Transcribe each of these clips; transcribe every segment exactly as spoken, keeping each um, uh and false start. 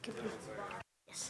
Yes.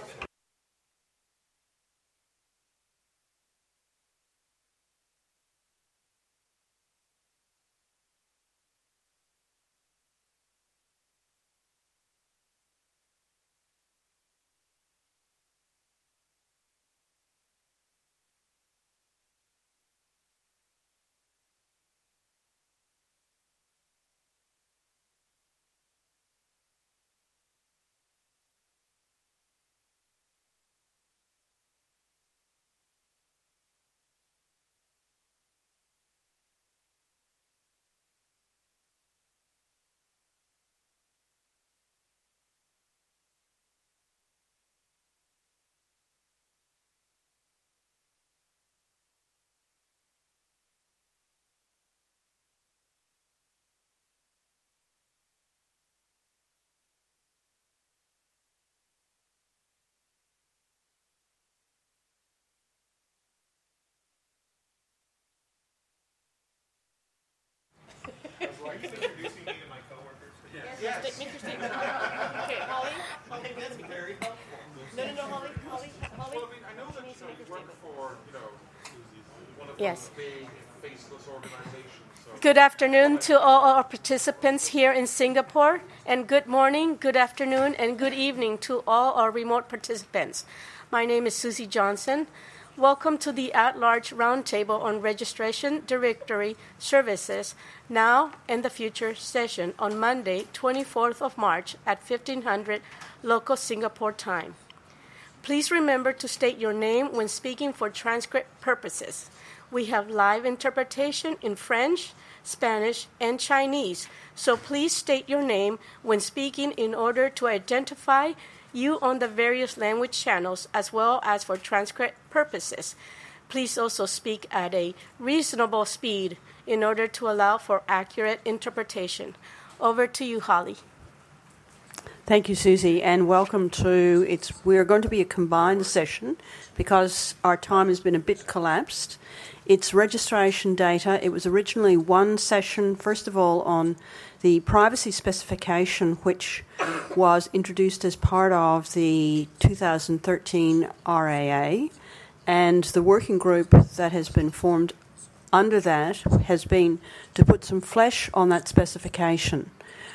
Introducing me to my coworkers. Yes. Yes. Make your statement. Okay, Holly. Holly, that's very helpful. No, no, no, Holly. Holly. Holly. Well, I mean, I know that you, know, you work for, you know, one of Yes. the big faceless organizations. So. Good afternoon to all our participants here in Singapore, and good morning, good afternoon, and good evening to all our remote participants. My name is Susie Johnson. Welcome to the At-Large Roundtable on Registration Directory Services Now and the Future session on Monday, twenty-fourth of March at fifteen hundred local Singapore time. Please remember to state your name when speaking for transcript purposes. We have live interpretation in French, Spanish, and Chinese, so please state your name when speaking in order to identify you on the various language channels as well as for transcript purposes. Please also speak at a reasonable speed in order to allow for accurate interpretation. Over to you, Holly. Thank you, Susie, and welcome to it's we're going to be a combined session because our time has been a bit collapsed. It's registration data. It was originally one session, first of all, on the privacy specification, which was introduced as part of the two thousand thirteen R A A, and the working group that has been formed under that has been to put some flesh on that specification.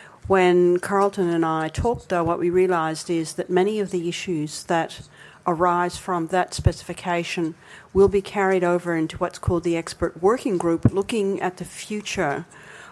When Carlton and I talked, though, what we realised is that many of the issues that arise from that specification will be carried over into what's called the expert working group, looking at the future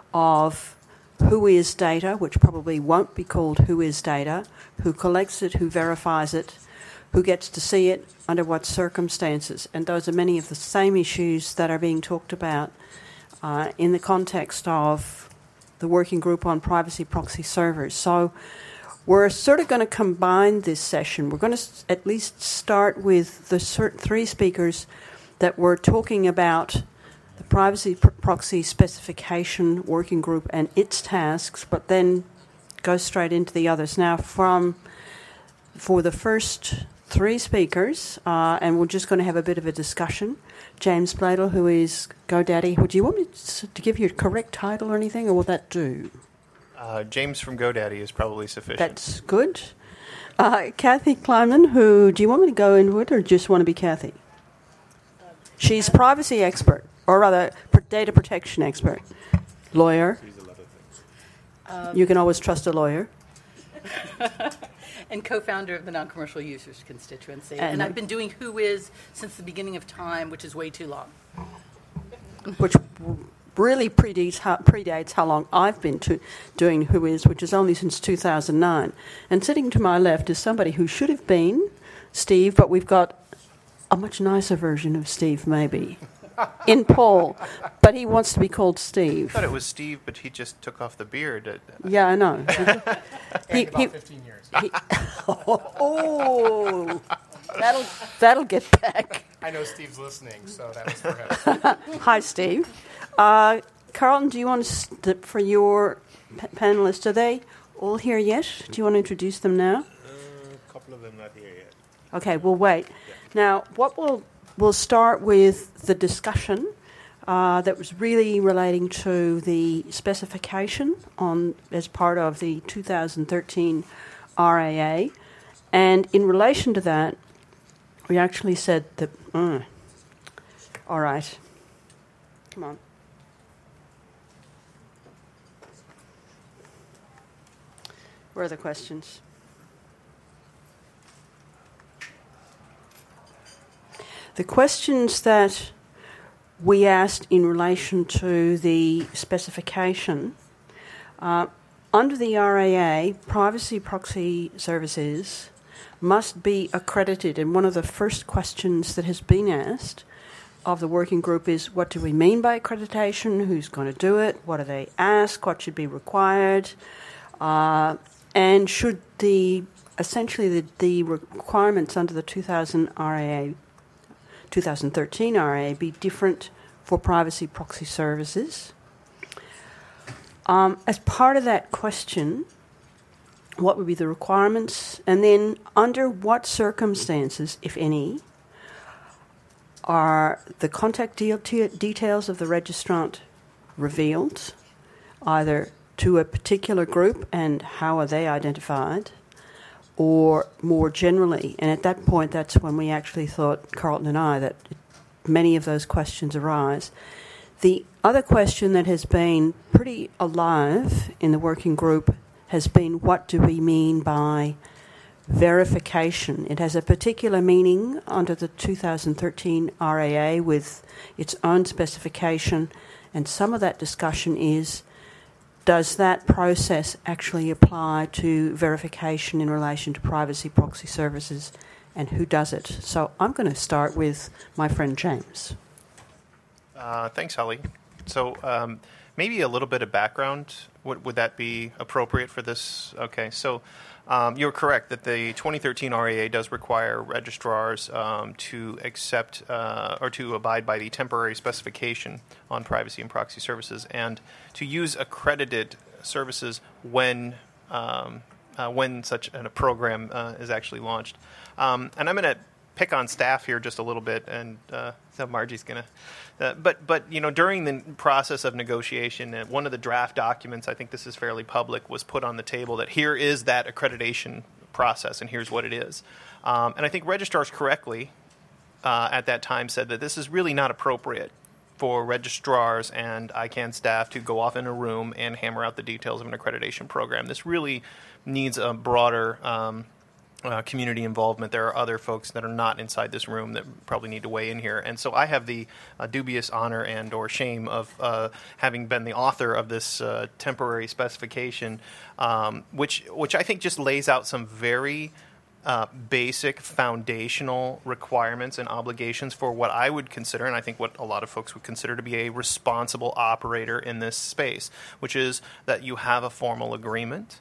of who is data, which probably won't be called who is data, who collects it, who verifies it, who gets to see it, under what circumstances. And those are many of the same issues that are being talked about uh, in the context of the working group on privacy proxy servers. So we're sort of going to combine this session. We're going to at least start with the three speakers that were talking about the privacy pr- proxy specification working group and its tasks, but then go straight into the others. Now, from for the first three speakers, uh, and we're just going to have a bit of a discussion. James Bladel, who is GoDaddy. Do you want me to give you a correct title or anything, or will that do? Uh, James from GoDaddy is probably sufficient. That's good. Uh, Kathy Kleiman, who, do you want me to go into it or just want to be Kathy? She's privacy expert, or rather data protection expert. Lawyer. Um, you can always trust a lawyer. And co-founder of the Non-Commercial Users Constituency. And, and I've been doing Who Is since the beginning of time, which is way too long. Which really predates how, predates how long I've been to doing Who Is, which is only since two thousand nine. And sitting to my left is somebody who should have been Steve, but we've got a much nicer version of Steve, maybe, in Paul. But he wants to be called Steve. I thought it was Steve, but he just took off the beard. Yeah, I know. he, about he, fifteen years. He, oh, that'll that'll get back. I know Steve's listening, so that was for him. Hi, Steve. Uh, Carlton, do you want to, st- for your p- panelists, are they all here yet? Do you want to introduce them now? Uh, a couple of them not here yet. Okay, we'll wait. Yeah. Now, what we'll we'll start with the discussion uh, that was really relating to the specification on as part of the two thousand thirteen R A A. And in relation to that, we actually said that, mm, all right, come on. Where are the questions? The questions that we asked in relation to the specification, uh, under the R A A, privacy proxy services must be accredited. And one of the first questions that has been asked of the working group is, what do we mean by accreditation? Who's going to do it? What do they ask? What should be required? Uh, and should the, essentially the, the requirements under the two thousand R A A, twenty thirteen R A A be different for privacy proxy services? Um, as part of that question, what would be the requirements? And then under what circumstances, if any, are the contact de- te- details of the registrant revealed, either to a particular group and how are they identified, or more generally? And at that point, that's when we actually thought, Carlton and I, that many of those questions arise. The other question that has been pretty alive in the working group has been, what do we mean by verification? It has a particular meaning under the two thousand thirteen R A A with its own specification, and some of that discussion is, does that process actually apply to verification in relation to privacy proxy services, and who does it? So I'm going to start with my friend James. Uh, thanks, Holly. So um, maybe a little bit of background. Would, would that be appropriate for this? Okay, so um, you're correct that the twenty thirteen R A A does require registrars um, to accept uh, or to abide by the temporary specification on privacy and proxy services, and to use accredited services when um, uh, when such a program uh, is actually launched. Um, and I'm going to pick on staff here just a little bit, and uh, so Margie's going to. Uh, but, but you know, during the process of negotiation, uh, one of the draft documents, I think this is fairly public, was put on the table that here is that accreditation process, and here's what it is. Um, and I think registrars correctly uh, at that time said that this is really not appropriate for registrars and I CANN staff to go off in a room and hammer out the details of an accreditation program. This really needs a broader um, Uh, community involvement. There are other folks that are not inside this room that probably need to weigh in here. And so I have the uh, dubious honor and or shame of uh, having been the author of this uh, temporary specification, um, which which I think just lays out some very uh, basic foundational requirements and obligations for what I would consider, and I think what a lot of folks would consider to be a responsible operator in this space, which is that you have a formal agreement,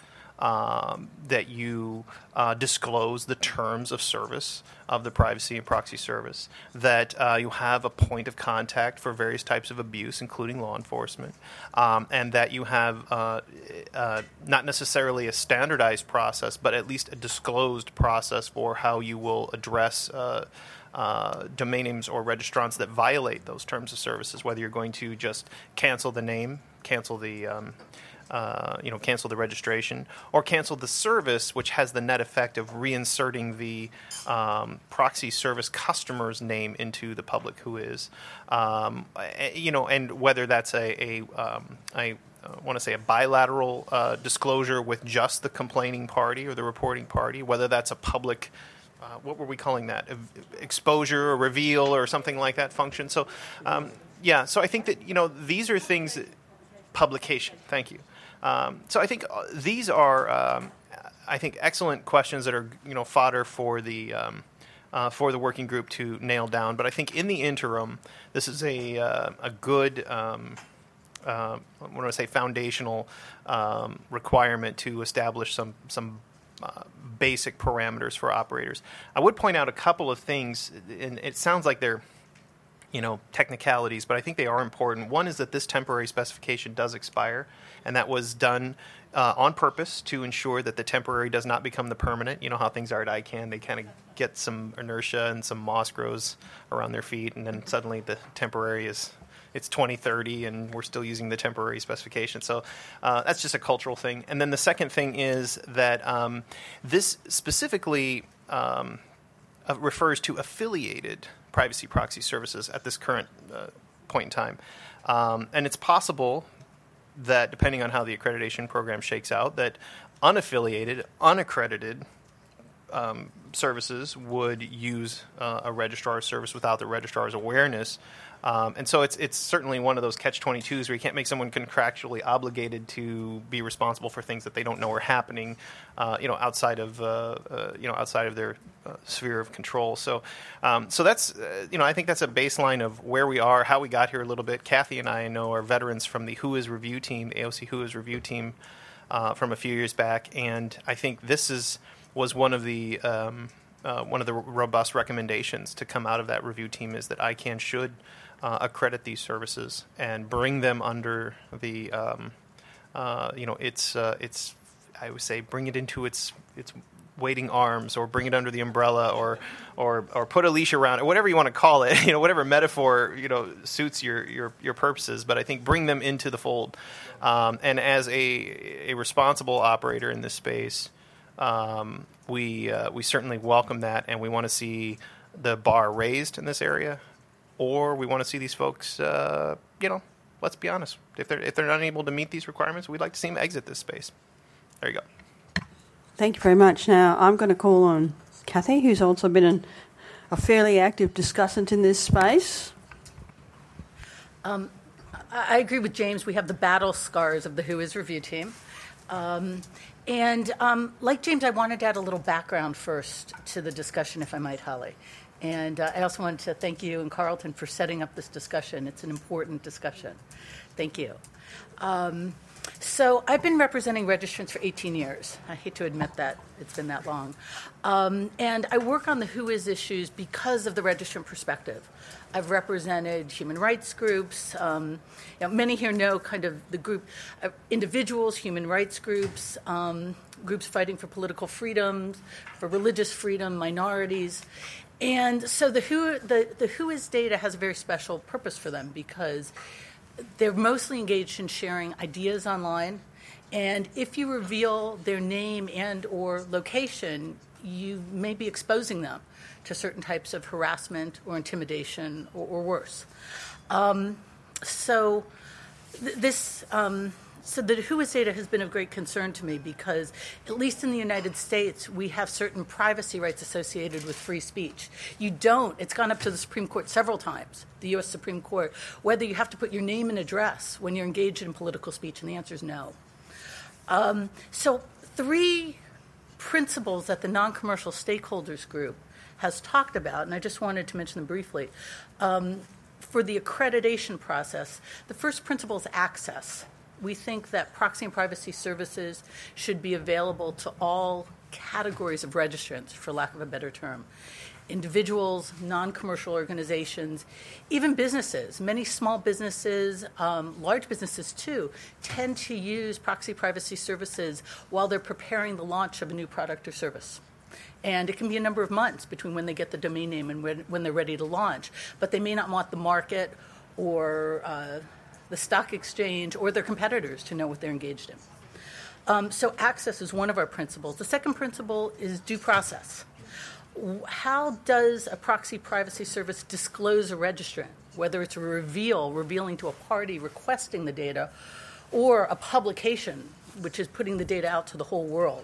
Um, that you uh, disclose the terms of service of the privacy and proxy service, that uh, you have a point of contact for various types of abuse, including law enforcement, um, and that you have uh, uh, not necessarily a standardized process, but at least a disclosed process for how you will address uh, uh, domain names or registrants that violate those terms of services, whether you're going to just cancel the name, cancel the um, Uh, you know, cancel the registration, or cancel the service, which has the net effect of reinserting the um, proxy service customer's name into the public who is, um, you know, and whether that's a, a, um, I want to say a bilateral uh, disclosure with just the complaining party or the reporting party, whether that's a public, uh, what were we calling that, exposure or reveal or something like that function. So, um, yeah, so I think that, you know, these are things, that, publication, thank you. Um, so I think these are, um, I think, excellent questions that are, you know, fodder for the um, uh, for the working group to nail down. But I think in the interim, this is a uh, a good, um, uh, what do I say, foundational um, requirement to establish some some uh, basic parameters for operators. I would point out a couple of things, and it sounds like they're, you know, technicalities, but I think they are important. One is that this temporary specification does expire, and that was done uh, on purpose to ensure that the temporary does not become the permanent. You know how things are at I CANN. They kind of get some inertia and some moss grows around their feet, and then suddenly the temporary is it's twenty thirty and we're still using the temporary specification. So uh, that's just a cultural thing. And then the second thing is that um, this specifically um, uh, refers to affiliated privacy proxy services at this current uh, point in time. Um, and it's possible that, depending on how the accreditation program shakes out, that unaffiliated, unaccredited um, services would use uh, a registrar service without the registrar's awareness. Um, and so it's it's certainly one of those catch twenty-twos where you can't make someone contractually obligated to be responsible for things that they don't know are happening, uh, you know, outside of uh, uh, you know outside of their uh, sphere of control. So, um, so that's uh, you know I think that's a baseline of where we are, how we got here a little bit. Kathy and I know are veterans from the Who Is review team, the A O C Who Is review team uh, from a few years back, and I think this is was one of the um, uh, one of the robust recommendations to come out of that review team is that ICANN should Uh, accredit these services and bring them under the, um, uh, you know, it's uh, it's I would say bring it into its its waiting arms, or bring it under the umbrella, or or or put a leash around it, whatever you want to call it, you know, whatever metaphor you know suits your your your purposes. But I think bring them into the fold, um, and as a a responsible operator in this space, um, we uh, we certainly welcome that, and we want to see the bar raised in this area. Or we want to see these folks, uh, you know, let's be honest. If they're if they're not able to meet these requirements, we'd like to see them exit this space. There you go. Thank you very much. Now, I'm going to call on Kathy, who's also been an, a fairly active discussant in this space. Um, I agree with James. We have the battle scars of the Who Is review team. Um, and um, like James, I wanted to add a little background first to the discussion, if I might, Holly. And uh, I also wanted to thank you and Carlton for setting up this discussion. It's an important discussion. Thank you. Um, so I've been representing registrants for eighteen years. I hate to admit that it's been that long. Um, and I work on the Who Is issues because of the registrant perspective. I've represented human rights groups. Um, you know, many here know kind of the group, uh, individuals, human rights groups, um, groups fighting for political freedoms, for religious freedom, minorities. And so the Who, the, the Who Is data has a very special purpose for them because they're mostly engaged in sharing ideas online. And if you reveal their name and or location, you may be exposing them to certain types of harassment or intimidation or, or worse. Um, so th- this... Um, So the Who Is data has been of great concern to me because, at least in the United States, we have certain privacy rights associated with free speech. You don't. It's gone up to the Supreme Court several times, the U S Supreme Court, whether you have to put your name and address when you're engaged in political speech, and the answer is no. Um, so three principles that the non-commercial stakeholders group has talked about, and I just wanted to mention them briefly. Um, for the accreditation process, the first principle is access. We think that proxy and privacy services should be available to all categories of registrants, for lack of a better term. Individuals, non-commercial organizations, even businesses. Many small businesses, um, large businesses too, tend to use proxy privacy services while they're preparing the launch of a new product or service. And it can be a number of months between when they get the domain name and when, when they're ready to launch. But they may not want the market or uh, the stock exchange or their competitors to know what they're engaged in. Um, so access is one of our principles. The second principle is due process. How does a proxy privacy service disclose a registrant, whether it's a reveal, revealing to a party requesting the data, or a publication, which is putting the data out to the whole world?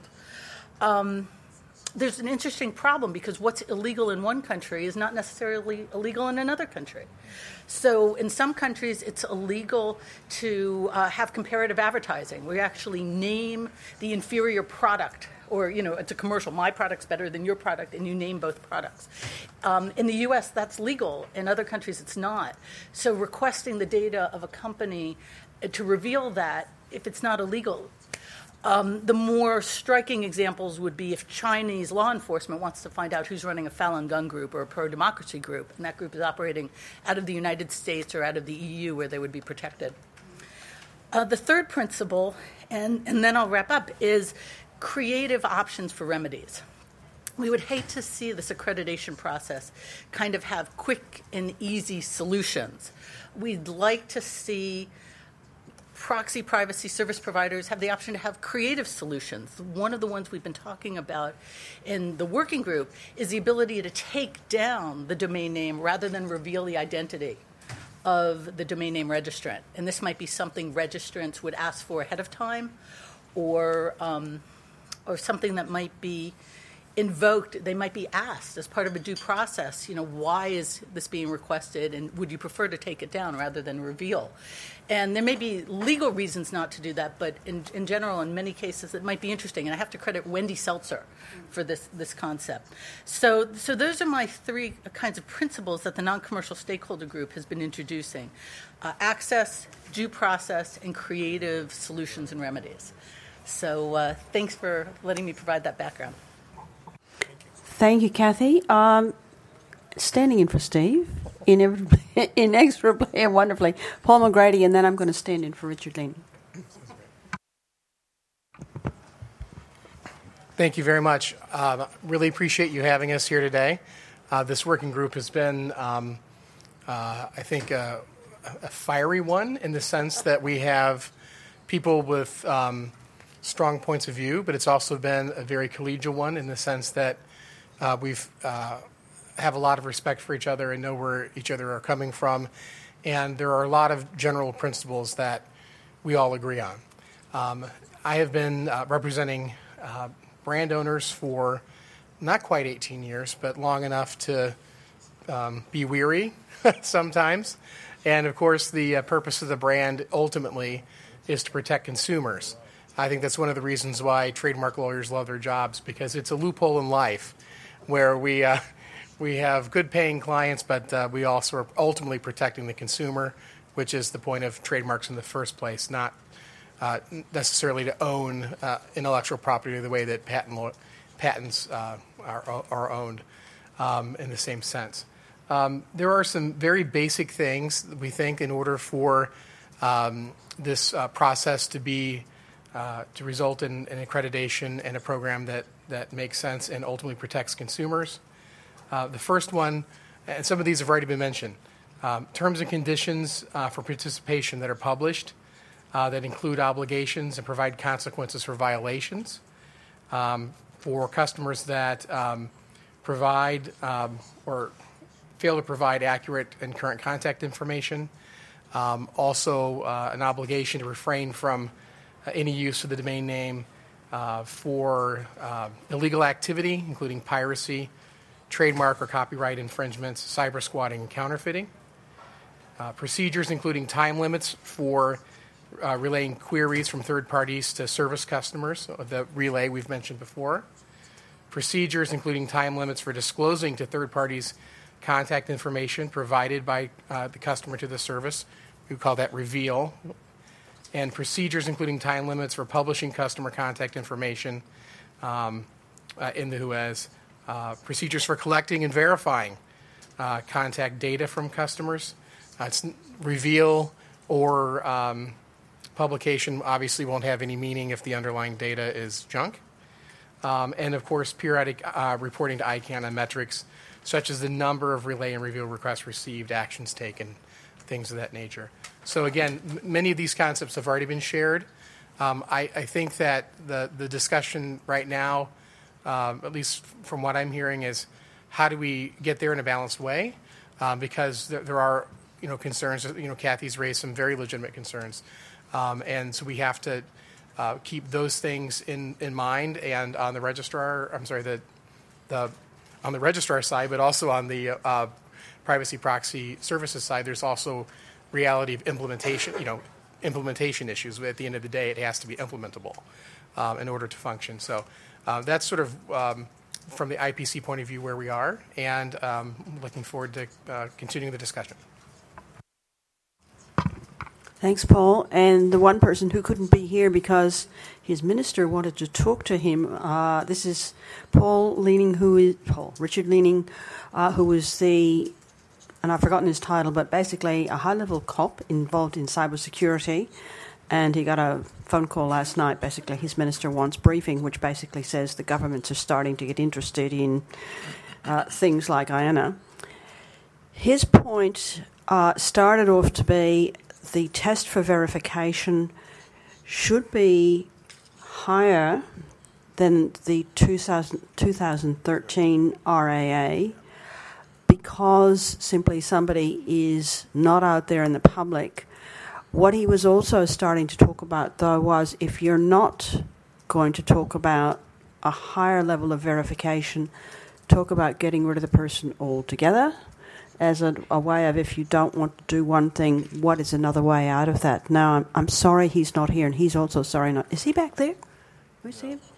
Um, there's an interesting problem because what's illegal in one country is not necessarily illegal in another country. So in some countries, it's illegal to uh, have comparative advertising. We actually name the inferior product, or, you know, it's a commercial. My product's better than your product, and you name both products. Um, in the U S, that's legal. In other countries, it's not. So requesting the data of a company to reveal that, if it's not illegal, Um, the more striking examples would be if Chinese law enforcement wants to find out who's running a Falun Gong group or a pro-democracy group, and that group is operating out of the United States or out of the E U where they would be protected. Uh, the third principle, and, and then I'll wrap up, is creative options for remedies. we would hate to see this accreditation process kind of have quick and easy solutions. We'd like to see proxy privacy service providers have the option to have creative solutions. One of the ones we've been talking about in the working group is the ability to take down the domain name rather than reveal the identity of the domain name registrant. And this might be something registrants would ask for ahead of time, or um, or something that might be invoked. They might be asked as part of a due process, you know, why is this being requested, and would you prefer to take it down rather than reveal? And there may be legal reasons not to do that, but in, in general, in many cases, it might be interesting. And I have to credit Wendy Seltzer for this, this concept. So, so those are my three kinds of principles that the non-commercial stakeholder group has been introducing: uh, access, due process, and creative solutions and remedies. So uh, thanks for letting me provide that background. Thank you, Kathy. Um, standing in for Steve, inevitably, inexorably and wonderfully, Paul McGrady, and then I'm going to stand in for Richard Leaning. Thank you very much. Uh, really appreciate you having us here today. Uh, this working group has been, um, uh, I think, uh, a fiery one in the sense that we have people with um, strong points of view, but it's also been a very collegial one in the sense that Uh, we've uh, have a lot of respect for each other and know where each other are coming from, and there are a lot of general principles that we all agree on. Um, I have been uh, representing uh, brand owners for not quite eighteen years, but long enough to um, be weary sometimes. And of course, the uh, purpose of the brand ultimately is to protect consumers. I think that's one of the reasons why trademark lawyers love their jobs, because it's a loophole in life where we uh, we have good-paying clients, but uh, we also are ultimately protecting the consumer, which is the point of trademarks in the first place, not uh, necessarily to own uh, intellectual property the way that patent law, patents uh, are, are owned um, in the same sense. Um, there are some very basic things that we think in order for um, this uh, process to be uh, to result in an accreditation and a program that that makes sense and ultimately protects consumers. Uh, the first one, and some of these have already been mentioned, um, terms and conditions uh, for participation that are published uh, that include obligations and provide consequences for violations. Um, for customers that um, provide um, or fail to provide accurate and current contact information. Um, also, uh, an obligation to refrain from uh, any use of the domain name Uh, for uh, illegal activity, including piracy, trademark or copyright infringements, cyber squatting, and counterfeiting. Uh, procedures including time limits for uh, relaying queries from third parties to service customers, the relay we've mentioned before. Procedures including time limits for disclosing to third parties contact information provided by uh, the customer to the service. We call that reveal. And procedures including time limits for publishing customer contact information um, uh, in the W H O A S. Uh, procedures for collecting and verifying uh, contact data from customers. Uh, it's reveal or um, publication obviously won't have any meaning if the underlying data is junk. Um, and, of course, periodic uh, reporting to I C A N on metrics such as the number of relay and reveal requests received, actions taken, things of that nature. So again, m- many of these concepts have already been shared. Um, I, I think that the, the discussion right now, um, at least from what I'm hearing, is how do we get there in a balanced way? Um, because there, there are, you know, concerns. You know, Kathy's raised some very legitimate concerns, um, and so we have to uh, keep those things in, in mind. And on the registrar, I'm sorry, the the on the registrar side, but also on the uh, privacy proxy services side, there's also reality of implementation, you know, implementation issues. At the end of the day, it has to be implementable um, in order to function. So uh, that's sort of um, from the I P C point of view where we are, and um, looking forward to uh, continuing the discussion. Thanks, Paul. And the one person who couldn't be here because his minister wanted to talk to him, uh, this is Paul Leaning, who is Paul Richard Leaning, uh, who was the, and I've forgotten his title, but basically a high-level cop involved in cybersecurity. and he got a phone call last night. Basically, his minister wants briefing, which basically says the governments are starting to get interested in uh, things like I A N A. His point uh, started off to be the test for verification should be higher than the two thousand thirteen R A A because simply somebody is not out there in the public. What he was also starting to talk about, though, was if you're not going to talk about a higher level of verification, talk about getting rid of the person altogether as a, a way of, if you don't want to do one thing, what is another way out of that? Now, I'm, I'm sorry he's not here, and he's also sorry not... Is he back there? We see him?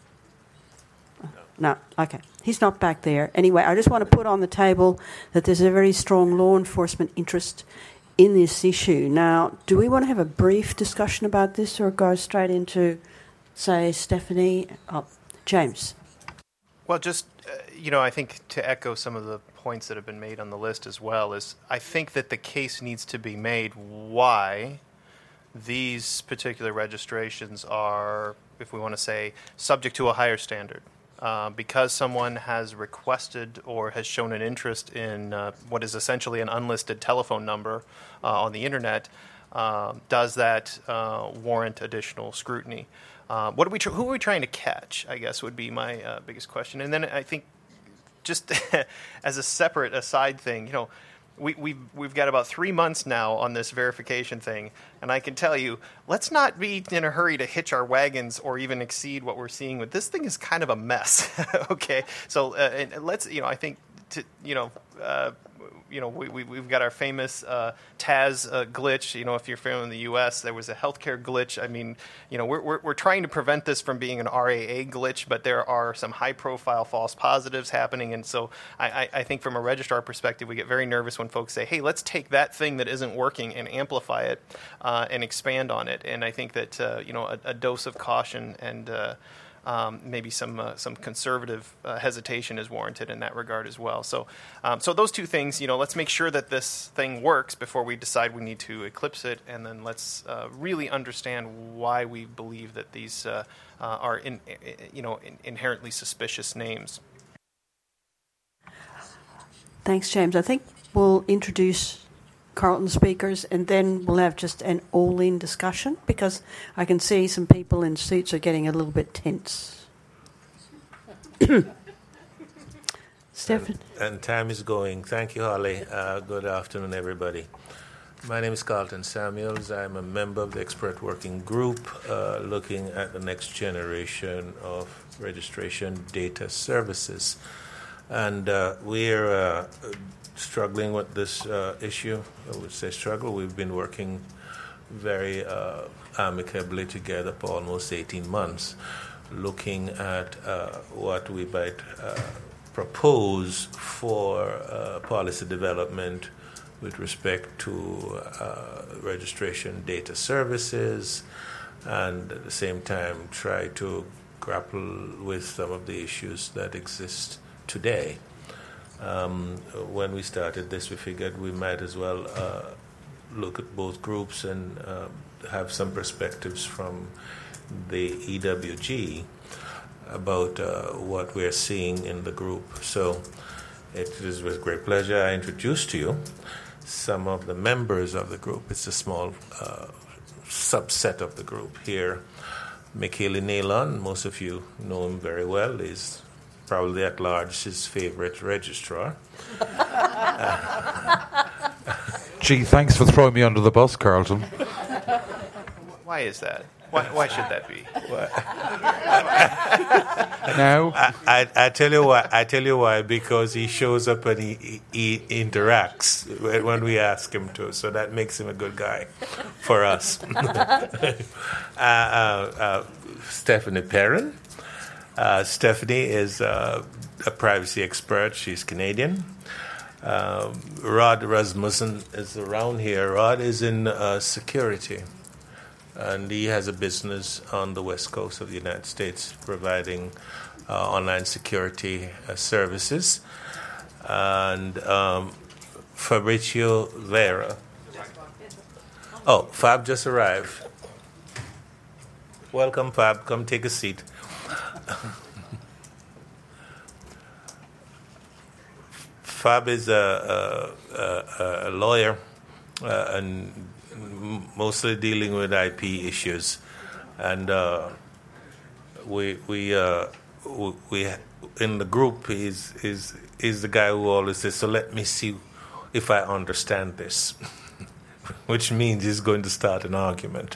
No, okay. He's not back there. Anyway, I just want to put on the table that there's a very strong law enforcement interest in this issue. Now, do we want to have a brief discussion about this or go straight into, say, Stephanie? Oh, James. Well, just, uh, you know, I think to echo some of the points that have been made on the list as well is I think that the case needs to be made why these particular registrations are, if we want to say, subject to a higher standard. Uh, because someone has requested or has shown an interest in uh, what is essentially an unlisted telephone number uh, on the internet, uh, does that uh, warrant additional scrutiny? Uh, what are we tr- who are we trying to catch, I guess, would be my uh, biggest question. And then I think just as a separate aside thing, you know, We, we've, we've got about three months now on this verification thing, and I can tell you, let's not be in a hurry to hitch our wagons or even exceed what we're seeing with this thing is kind of a mess. Okay, so uh, and let's, you know, I think, to, you know, uh, you know, we, we, we've got our famous uh, Taz uh, glitch. You know, if you're familiar in the U S, there was a healthcare glitch. I mean, you know, we're, we're we're trying to prevent this from being an R A A glitch, but there are some high-profile false positives happening, and so I, I, I think from a registrar perspective, we get very nervous when folks say, "Hey, let's take that thing that isn't working and amplify it uh, and expand on it." And I think that uh, you know, a, a dose of caution and uh, Um, maybe some uh, some conservative uh, hesitation is warranted in that regard as well. So, um, so those two things, you know, let's make sure that this thing works before we decide we need to eclipse it, and then let's uh, really understand why we believe that these uh, uh, are, in, you know, in, inherently suspicious names. Thanks, James. I think we'll introduce Carleton speakers, and then we'll have just an all-in discussion, because I can see some people in seats are getting a little bit tense. Stephen. And, and time is going. Thank you, Holly. Uh, good afternoon, everybody. My name is Carleton Samuels. I'm a member of the expert working group uh, looking at the next generation of registration data services. And uh, we're uh, struggling with this uh, issue. I would say struggle. We've been working very uh, amicably together for almost eighteen months, looking at uh, what we might uh, propose for uh, policy development with respect to uh, registration data services, and at the same time try to grapple with some of the issues that exist today. Um, when we started this, we figured we might as well uh, look at both groups and uh, have some perspectives from the E W G about uh, what we're seeing in the group. So it is with great pleasure I introduce to you some of the members of the group. It's a small uh, subset of the group here. Michele Nalon, most of you know him very well. He's probably at large his favorite registrar. uh, Gee, thanks for throwing me under the bus, Carleton. Why is that? Why, why should that be? Now, I, I, I tell you why. I tell you why. Because he shows up and he, he, he interacts when we ask him to, so that makes him a good guy for us. uh, uh, uh, Stephanie Perrin. Uh, Stephanie is uh, a privacy expert. She's Canadian. Um, Rod Rasmussen is around here. Rod is in uh, security, and he has a business on the west coast of the United States providing uh, online security uh, services. And um, Fabrizio Vera. Oh, Fab just arrived. Welcome, Fab. Come take a seat. Fab is a, a, a lawyer uh, and mostly dealing with I P issues, and uh, we we uh, we in the group is is is the guy who always says, "So let me see if I understand this," which means he's going to start an argument.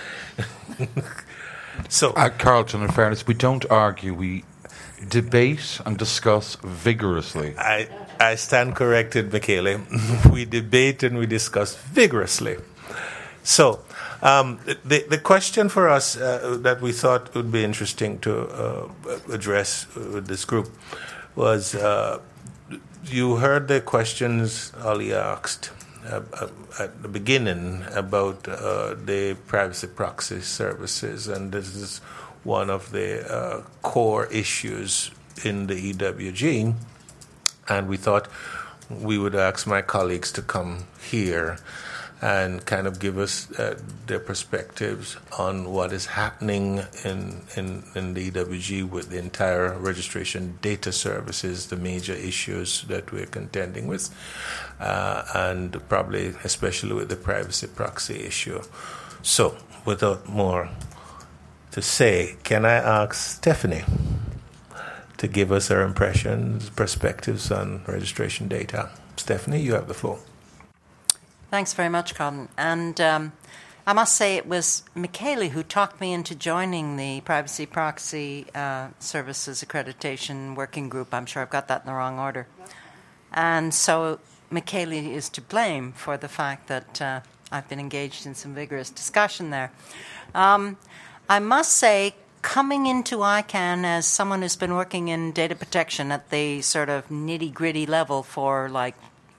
So, uh, Carlton, in fairness, we don't argue. We debate and discuss vigorously. I I stand corrected, Michele. We debate and we discuss vigorously. So, um, the the question for us uh, that we thought would be interesting to uh, address with this group was, uh, you heard the questions Ali asked uh, uh, at the beginning about uh, the privacy proxy services, and this is one of the uh, core issues in the E W G, and we thought we would ask my colleagues to come here and kind of give us uh, their perspectives on what is happening in, in, in the E W G with the entire registration data services, the major issues that we're contending with, uh, and probably especially with the privacy proxy issue. So, without more to say, can I ask Stephanie to give us her impressions, perspectives on registration data? Stephanie, you have the floor. Thanks very much, Colin. And um, I must say it was Michele who talked me into joining the Privacy Proxy uh, Services Accreditation Working Group. I'm sure I've got that in the wrong order. And so Michele is to blame for the fact that uh, I've been engaged in some vigorous discussion there. Um, I must say, coming into I CANN as someone who's been working in data protection at the sort of nitty-gritty level for, like,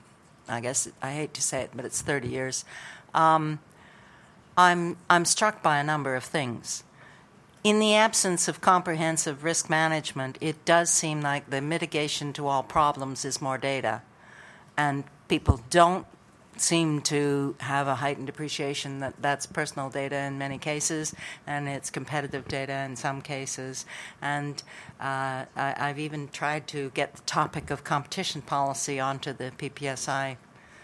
I guess I hate to say it, but it's thirty years, um, I'm, I'm struck by a number of things. In the absence of comprehensive risk management, it does seem like the mitigation to all problems is more data. And people don't seem to have a heightened appreciation that that's personal data in many cases, and it's competitive data in some cases. And uh, I, I've even tried to get the topic of competition policy onto the P P S I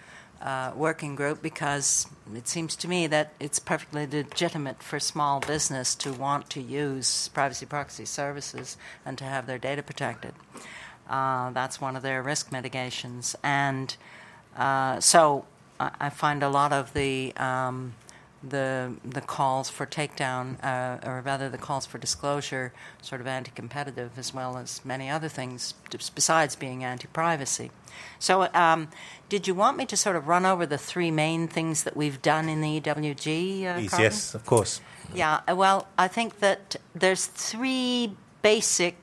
uh, working group, because it seems to me that it's perfectly legitimate for small business to want to use privacy proxy services and to have their data protected. Uh, that's one of their risk mitigations. And uh, so I find a lot of the um, the the calls for takedown, uh, or rather the calls for disclosure, sort of anti-competitive, as well as many other things besides being anti-privacy. So, um, did you want me to sort of run over the three main things that we've done in the E W G? Uh, Please, yes, of course. Yeah. Well, I think that there's three basic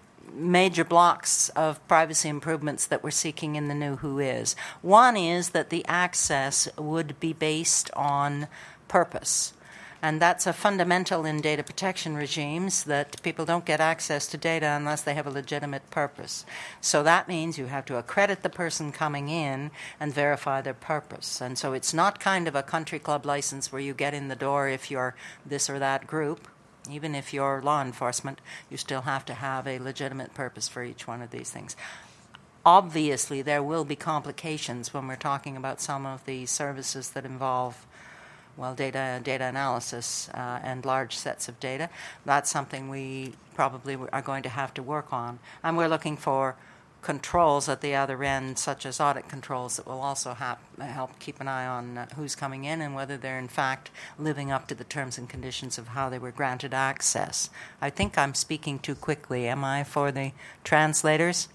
major blocks of privacy improvements that we're seeking in the new WHOIS. One is that the access would be based on purpose. And that's a fundamental in data protection regimes, that people don't get access to data unless they have a legitimate purpose. So that means you have to accredit the person coming in and verify their purpose. And so it's not kind of a country club license where you get in the door if you're this or that group. Even if you're law enforcement, you still have to have a legitimate purpose for each one of these things. Obviously, there will be complications when we're talking about some of the services that involve, well, data data analysis uh, and large sets of data. That's something we probably are going to have to work on. And we're looking for controls at the other end, such as audit controls, that will also hap- help keep an eye on uh, who's coming in and whether they're in fact living up to the terms and conditions of how they were granted access. I think I'm speaking too quickly. Am I for the translators?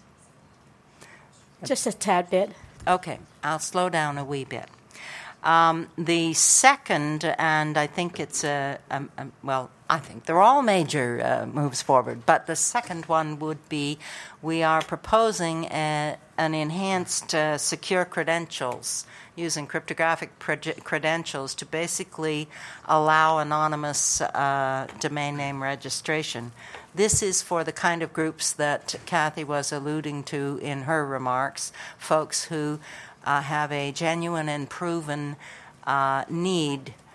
Just a tad bit. Okay, I'll slow down a wee bit. Um, the second, and I think it's a, a, a well, I think they're all major uh, moves forward, but the second one would be we are proposing a, an enhanced uh, secure credentials, using cryptographic pre- credentials to basically allow anonymous uh, domain name registration. This is for the kind of groups that Kathy was alluding to in her remarks, folks who uh, have a genuine and proven uh, need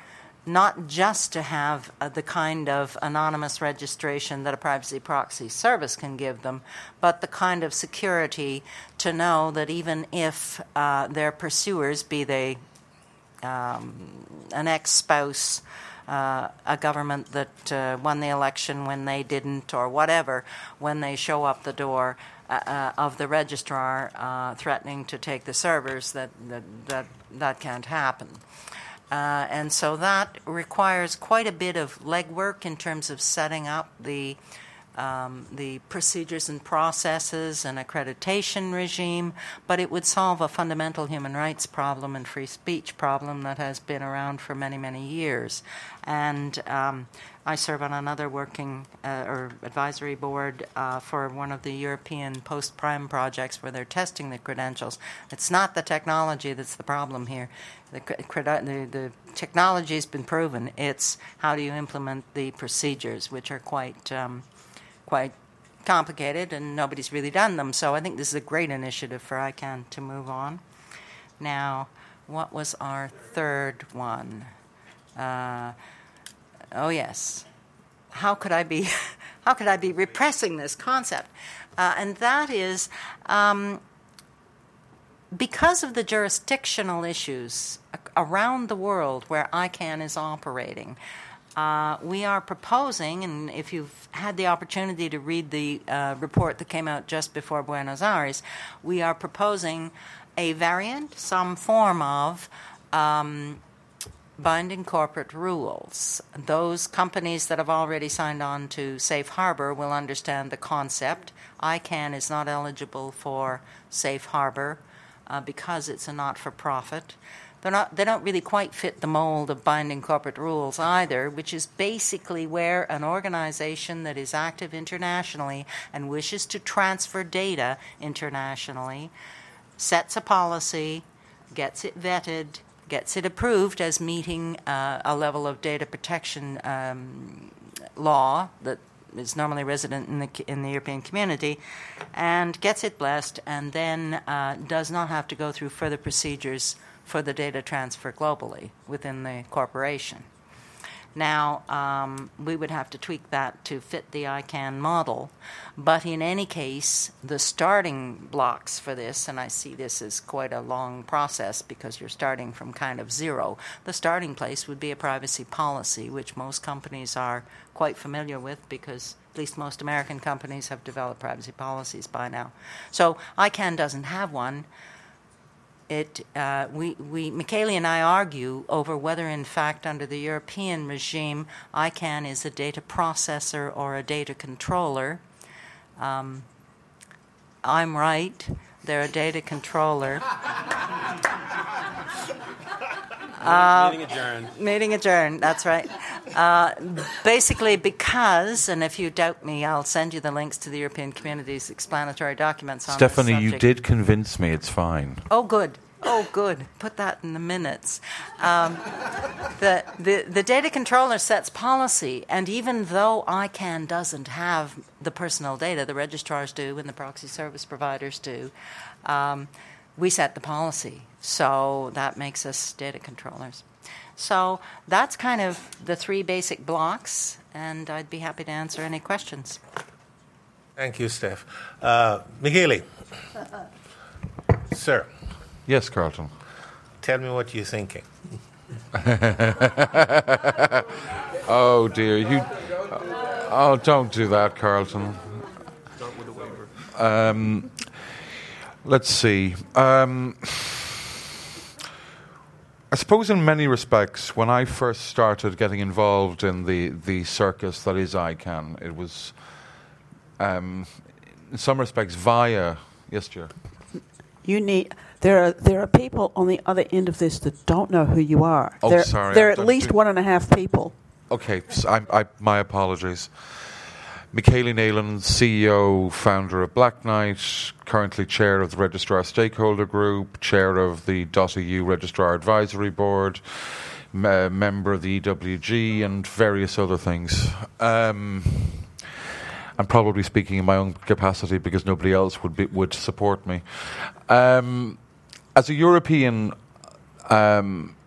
not just to have uh, the kind of anonymous registration that a privacy proxy service can give them, but the kind of security to know that even if uh, their pursuers, be they um, an ex-spouse, uh, a government that uh, won the election when they didn't, or whatever, when they show up the door uh, uh, of the registrar uh, threatening to take the servers, that that that, that can't happen. Uh, and so that requires quite a bit of legwork in terms of setting up the um, the procedures and processes and accreditation regime, but it would solve a fundamental human rights problem and free speech problem that has been around for many, many years. And um, I serve on another working uh, or advisory board uh, for one of the European post-prime projects where they're testing the credentials. It's not the technology that's the problem here. The, the, the technology has been proven. It's how do you implement the procedures, which are quite um, quite complicated, and nobody's really done them. So I think this is a great initiative for I CANN to move on. Now, what was our third one? Uh, oh yes, how could I be? How could I be repressing this concept? Uh, and that is. Um, Because of the jurisdictional issues around the world where I CANN is operating, uh, we are proposing, and if you've had the opportunity to read the uh, report that came out just before Buenos Aires, we are proposing a variant, some form of um, binding corporate rules. Those companies that have already signed on to Safe Harbor will understand the concept. I CANN is not eligible for Safe Harbor Uh, because it's a not-for-profit. They're not, they don't really quite fit the mold of binding corporate rules either, which is basically where an organization that is active internationally and wishes to transfer data internationally sets a policy, gets it vetted, gets it approved as meeting uh, a level of data protection um, law that is normally resident in the in the European community, and gets it blessed, and then uh, does not have to go through further procedures for the data transfer globally within the corporation. Now, um, we would have to tweak that to fit the I CANN model, but in any case, the starting blocks for this, and I see this as quite a long process because you're starting from kind of zero, the starting place would be a privacy policy, which most companies are quite familiar with because at least most American companies have developed privacy policies by now. So I CANN doesn't have one. It uh, we we Michele and I argue over whether, in fact, under the European regime, I CANN is a data processor or a data controller. Um, I'm right; they're a data controller. Uh, meeting adjourned. Meeting adjourned, that's right. Uh, basically because, and if you doubt me, I'll send you the links to the European Community's explanatory documents on Stephanie, this you subject. did convince me. It's fine. Oh, good. Oh, good. Put that in the minutes. Um, the, the, the data controller sets policy, and even though I CANN doesn't have the personal data, the registrars do and the proxy service providers do, um, we set the policy. So that makes us data controllers. So that's kind of the three basic blocks, and I'd be happy to answer any questions. Thank you, Steph. Uh, Michele. Sir. Yes, Carlton. Tell me what you're thinking. Oh, dear. You. Oh, don't do that, Carlton. Um, let's see. Um, I suppose in many respects, when I first started getting involved in the, the circus that is I CANN, it was, um, in some respects, via... Yes, Chair. You need... There are there are people on the other end of this that don't know who you are. Oh, there, sorry. There are at I'm least doing- one and a half people. Okay, so I, I, my apologies. Michele Nealon, C E O, founder of Black Knight, currently chair of the Registrar Stakeholder Group, chair of the .eu Registrar Advisory Board, me- member of the E W G, and various other things. Um, I'm probably speaking in my own capacity because nobody else would be, would support me. Um, as a European, um,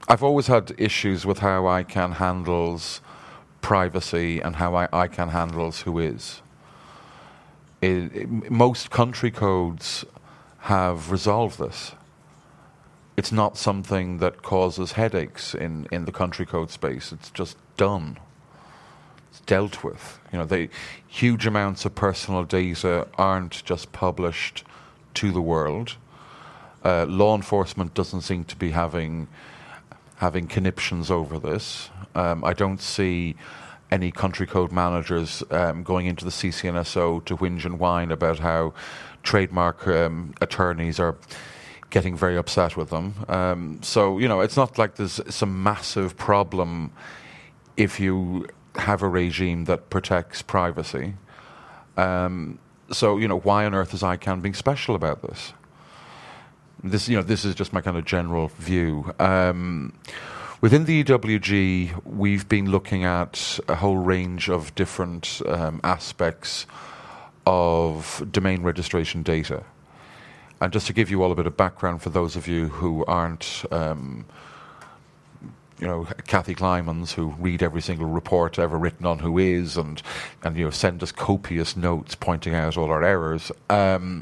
I've always had issues with how ICANN handles privacy and how I, ICANN handles WHOIS. It, it, most country codes have resolved this. It's not something that causes headaches in, in the country code space. It's just done. It's dealt with. You know, they, huge amounts of personal data aren't just published to the world. Uh, law enforcement doesn't seem to be having having conniptions over this. Um, I don't see any country code managers um, going into the C C N S O to whinge and whine about how trademark um, attorneys are getting very upset with them. Um, so, you know, it's not like there's some massive problem if you have a regime that protects privacy. Um, so, you know, why on earth is ICANN being special about this? This, you know, this is just my kind of general view. Um, within the E W G, we've been looking at a whole range of different um, aspects of domain registration data. And just to give you all a bit of background for those of you who aren't, um, you know, Kathy Klymans, who read every single report ever written on WHOIS and, and you know, send us copious notes pointing out all our errors. Um,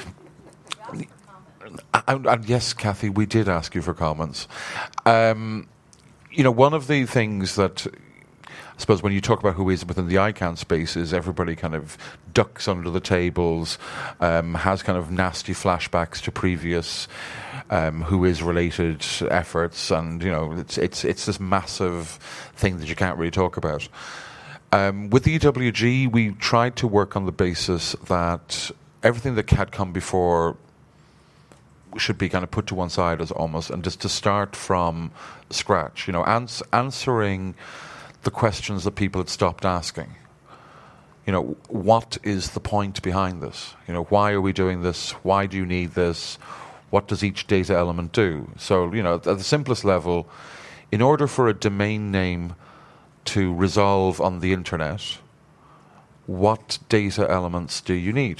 And, and yes, Kathy, we did ask you for comments. Um, you know, one of the things that I suppose when you talk about WHOIS within the ICANN space is everybody kind of ducks under the tables, um, has kind of nasty flashbacks to previous um, WHOIS-related efforts, and you know, it's it's it's this massive thing that you can't really talk about. Um, with the E W G, we tried to work on the basis that everything that had come before should be kind of put to one side as almost, and just to start from scratch, you know, ans- answering the questions that people had stopped asking. You know, what is the point behind this? You know, why are we doing this? Why do you need this? What does each data element do? So, you know, at the simplest level, in order for a domain name to resolve on the internet, what data elements do you need?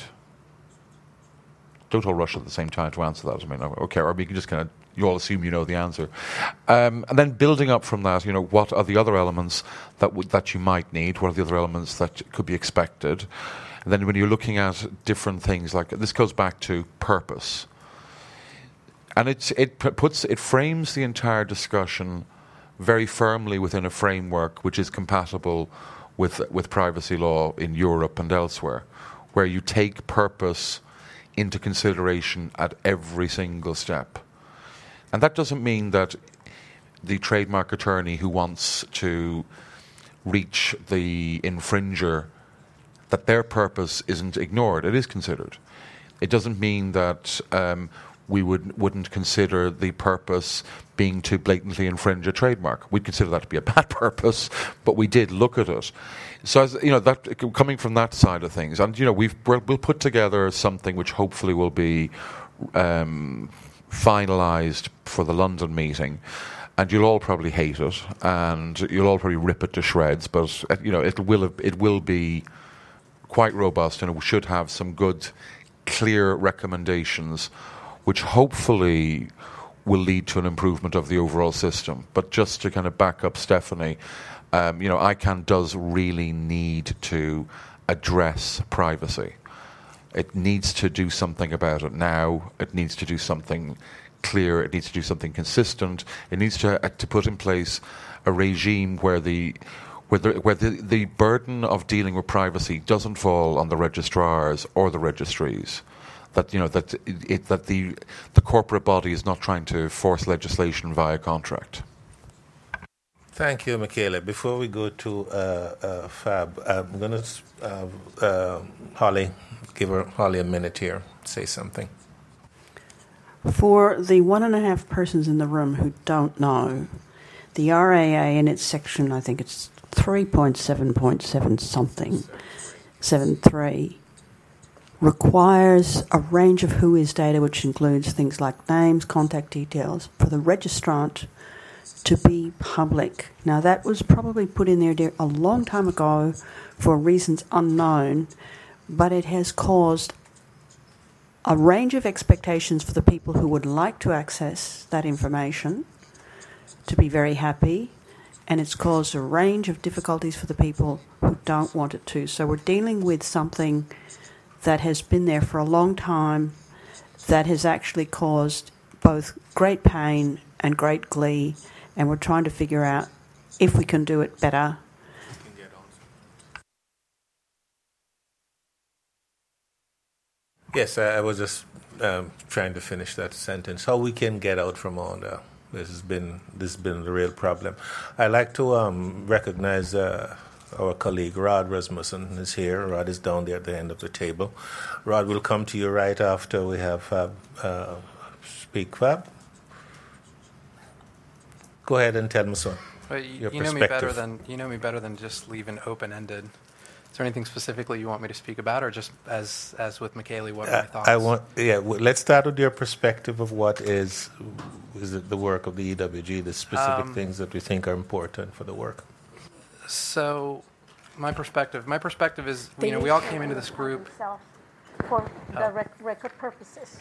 Don't all rush at the same time to answer that. I mean, okay, or you can just kind of, you all assume you know the answer. Um, and then building up from that, you know, what are the other elements that w- that you might need? What are the other elements that could be expected? And then when you're looking at different things, like this goes back to purpose. And it's, it p- puts, it frames the entire discussion very firmly within a framework which is compatible with with privacy law in Europe and elsewhere, where you take purpose into consideration at every single step. And that doesn't mean that the trademark attorney who wants to reach the infringer, that their purpose isn't ignored. It is considered. It doesn't mean that um, we would, wouldn't consider the purpose being to blatantly infringe a trademark. We'd consider that to be a bad purpose, but we did look at it. So, as, you know, that coming from that side of things, and you know, we've we'll, we'll put together something which hopefully will be um, finalised for the London meeting, and you'll all probably hate it, and you'll all probably rip it to shreds. But uh, you know, it will it will be quite robust, and it should have some good, clear recommendations, which hopefully will lead to an improvement of the overall system. But just to kind of back up Stephanie. Um, you know, ICANN does really need to address privacy. It needs to do something about it now. It needs to do something clear. It needs to do something consistent. It needs to uh, to put in place a regime where the where the where the, the burden of dealing with privacy doesn't fall on the registrars or the registries. That you know that it, it, that the the corporate body is not trying to force legislation via contract. Thank you, Michaela. Before we go to uh, uh, Fab, I'm going to, uh, uh, Holly, give her Holly a minute here, say something. For the one and a half persons in the room who don't know, the R A A in its section, I think it's three point seven point seven something, seven three, requires a range of WHOIS data, which includes things like names, contact details, for the registrant to be public. Now, that was probably put in there a long time ago for reasons unknown, but it has caused a range of expectations for the people who would like to access that information to be very happy, and it's caused a range of difficulties for the people who don't want it to. So we're dealing with something that has been there for a long time, that has actually caused both great pain and great glee, and we're trying to figure out if we can do it better. Yes, I, I was just um, trying to finish that sentence. How we can get out from all that. This has been this has been the real problem. I'd like to um, recognize uh, our colleague Rod Rasmussen is here. Rod is down there at the end of the table. Rod will come to you right after we have Fab uh, speak. Fab, go ahead and tell me so. But you, Your you know me better perspective. than you know me better than just leaving open-ended. Is there anything specifically you want me to speak about, or just as as with McKaylee, what are my Uh, thoughts? I want, yeah. W- let's start with your perspective of what is is it the work of the E W G, the specific Um, things that we think are important for the work. So, my perspective, my perspective is, you know, we all came into this group. For the Oh. rec- record purposes.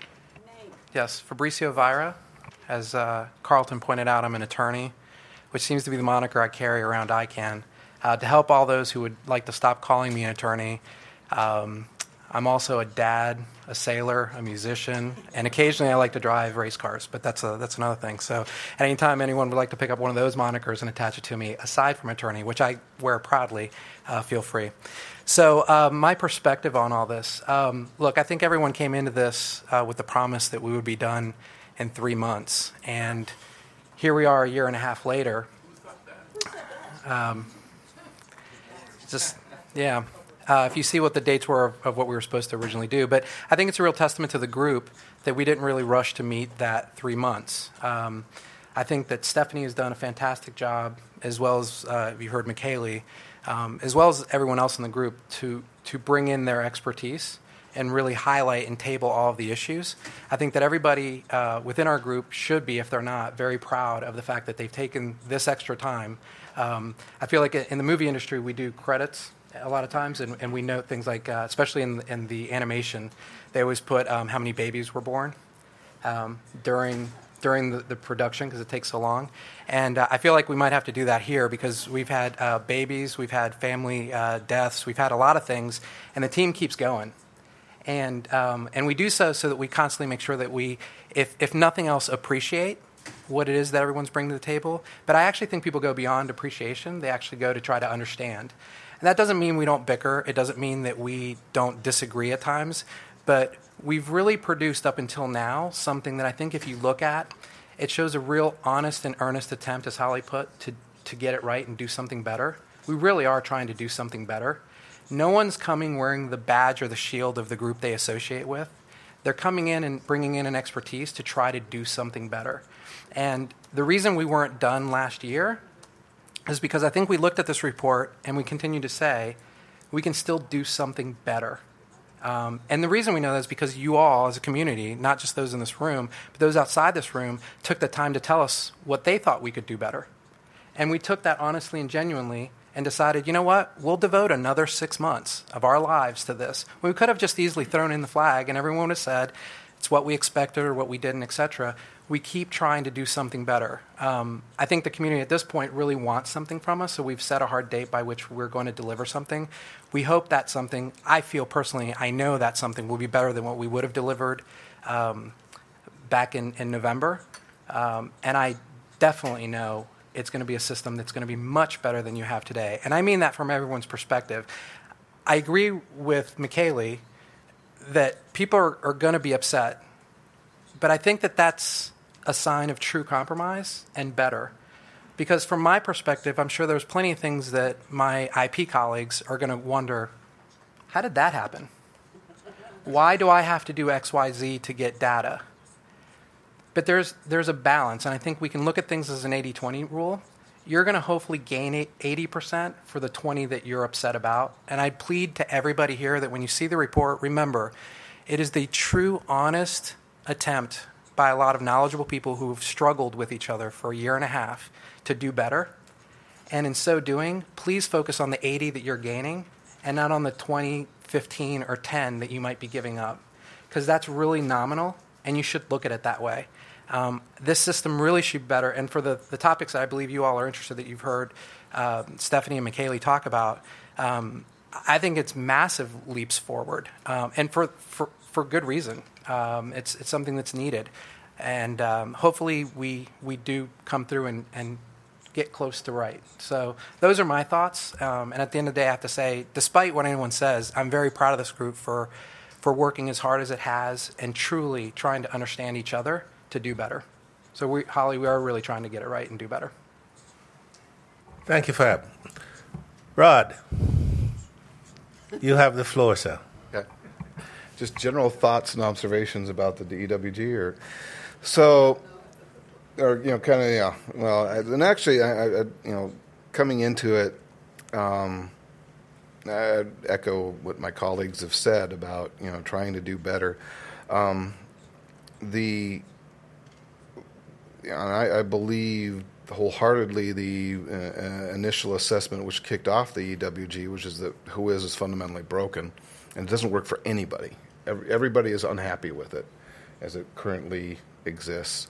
Yes, Fabricio Vieira, as uh, Carlton pointed out, I'm an attorney, which seems to be the moniker I carry around I CAN, uh, to help all those who would like to stop calling me an attorney. Um, I'm also a dad, a sailor, a musician, and occasionally I like to drive race cars, but that's a, that's another thing. So anytime anyone would like to pick up one of those monikers and attach it to me, aside from attorney, which I wear proudly, uh, feel free. So uh, my perspective on all this, um, look, I think everyone came into this uh, with the promise that we would be done in three months. And here we are a year and a half later. Um, just, yeah. Uh, if you see what the dates were of, of what we were supposed to originally do. But I think it's a real testament to the group that we didn't really rush to meet that three months. Um, I think that Stephanie has done a fantastic job, as well as uh, you heard McKaylee, um, as well as everyone else in the group, to to bring in their expertise and really highlight and table all of the issues. I think that everybody uh, within our group should be, if they're not, very proud of the fact that they've taken this extra time. Um, I feel like in the movie industry, we do credits a lot of times, and, and we note things like, uh, especially in, in the animation, they always put um, how many babies were born um, during during the, the production because it takes so long. And uh, I feel like we might have to do that here because we've had uh, babies, we've had family uh, deaths, we've had a lot of things, and the team keeps going. And um, and we do so so that we constantly make sure that we, if if nothing else, appreciate what it is that everyone's bringing to the table. But I actually think people go beyond appreciation. They actually go to try to understand. And that doesn't mean we don't bicker. It doesn't mean that we don't disagree at times. But we've really produced up until now something that I think if you look at, it shows a real honest and earnest attempt, as Holly put, to, to get it right and do something better. We really are trying to do something better. No one's coming wearing the badge or the shield of the group they associate with. They're coming in and bringing in an expertise to try to do something better. And the reason we weren't done last year is because I think we looked at this report and we continue to say we can still do something better. Um, and the reason we know that is because you all, as a community, not just those in this room, but those outside this room, took the time to tell us what they thought we could do better. And we took that honestly and genuinely and decided, you know what, we'll devote another six months of our lives to this. We could have just easily thrown in the flag and everyone would have said, it's what we expected or what we didn't, et cetera. We keep trying to do something better. Um, I think the community at this point really wants something from us, so we've set a hard date by which we're going to deliver something. We hope that something, I feel personally, I know that something will be better than what we would have delivered um, back in, in November. Um, and I definitely know it's going to be a system that's going to be much better than you have today. And I mean that from everyone's perspective. I agree with McKaylee that people are, are going to be upset, but I think that that's a sign of true compromise and better. Because from my perspective, I'm sure there's plenty of things that my I P colleagues are going to wonder, how did that happen? Why do I have to do X, Y, Z to get data? But there's there's a balance, and I think we can look at things as an eighty twenty rule. You're going to hopefully gain eighty percent for the twenty that you're upset about. And I plead to everybody here that when you see the report, remember, it is the true, honest attempt by a lot of knowledgeable people who have struggled with each other for a year and a half to do better. And in so doing, please focus on the eighty that you're gaining and not on the twenty, fifteen, or ten that you might be giving up. Because that's really nominal, and you should look at it that way. Um, this system really should be better. And for the, the topics that I believe you all are interested that you've heard uh, Stephanie and Michaeli talk about, um, I think it's massive leaps forward, um, and for, for for good reason. Um, it's it's something that's needed, and um, hopefully we we do come through and, and get close to right. So those are my thoughts. Um, and at the end of the day, I have to say, despite what anyone says, I'm very proud of this group for for working as hard as it has and truly trying to understand each other to do better. So we, Holly, we are really trying to get it right and do better. Thank you, Fab. Rod, you have the floor, sir. Okay. Just general thoughts and observations about the D E W G, or so, or you know, kind of yeah. Well, and actually, I, I, you know, coming into it, um, I echo what my colleagues have said about you know trying to do better. Um, the you know, I, I believe wholeheartedly the uh, initial assessment which kicked off the E W G, which is that Whois is fundamentally broken, and it doesn't work for anybody. Every, everybody is unhappy with it as it currently exists.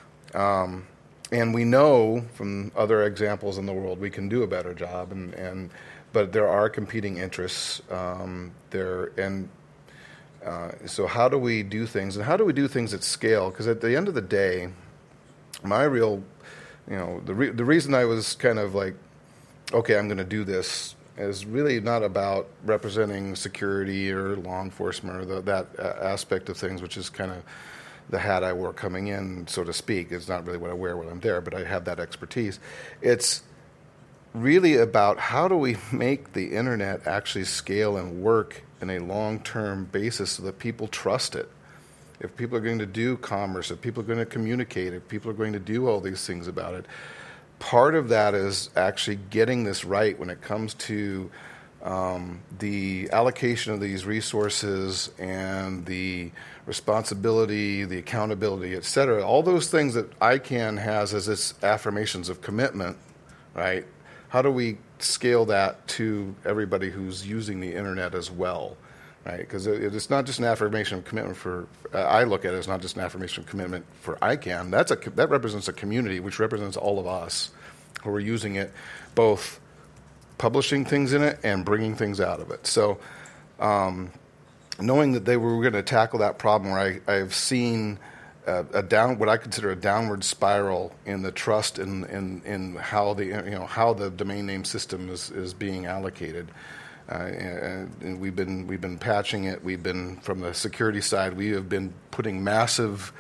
Um, and we know from other examples in the world we can do a better job, and, and but there are competing interests um, there. And uh, so how do we do things, and how do we do things at scale? Because at the end of the day, my real You know, the re- the reason I was kind of like, okay, I'm going to do this is really not about representing security or law enforcement or the, that uh, aspect of things, which is kind of the hat I wore coming in, so to speak. It's not really what I wear when I'm there, but I have that expertise. It's really about how do we make the internet actually scale and work in a long-term basis so that people trust it. If people are going to do commerce, if people are going to communicate, if people are going to do all these things about it, part of that is actually getting this right when it comes to um, the allocation of these resources and the responsibility, the accountability, et cetera. All those things that ICANN has as its affirmations of commitment, right? How do we scale that to everybody who's using the internet as well? Right, because it, it's not just an affirmation of commitment for. Uh, I look at it as not just an affirmation of commitment for ICANN. That's a that represents a community, which represents all of us, who are using it, both publishing things in it and bringing things out of it. So, um, knowing that they were going to tackle that problem, where I I've seen a, a down what I consider a downward spiral in the trust in in, in how the you know how the domain name system is is being allocated. Uh, and, and we've been we've been patching it. We've been from the security side. We have been putting massive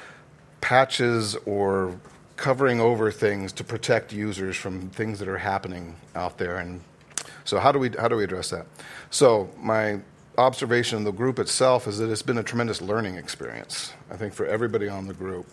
patches or covering over things to protect users from things that are happening out there. And so, how do we how do we address that? So, my observation of the group itself is that it's been a tremendous learning experience. I think for everybody on the group,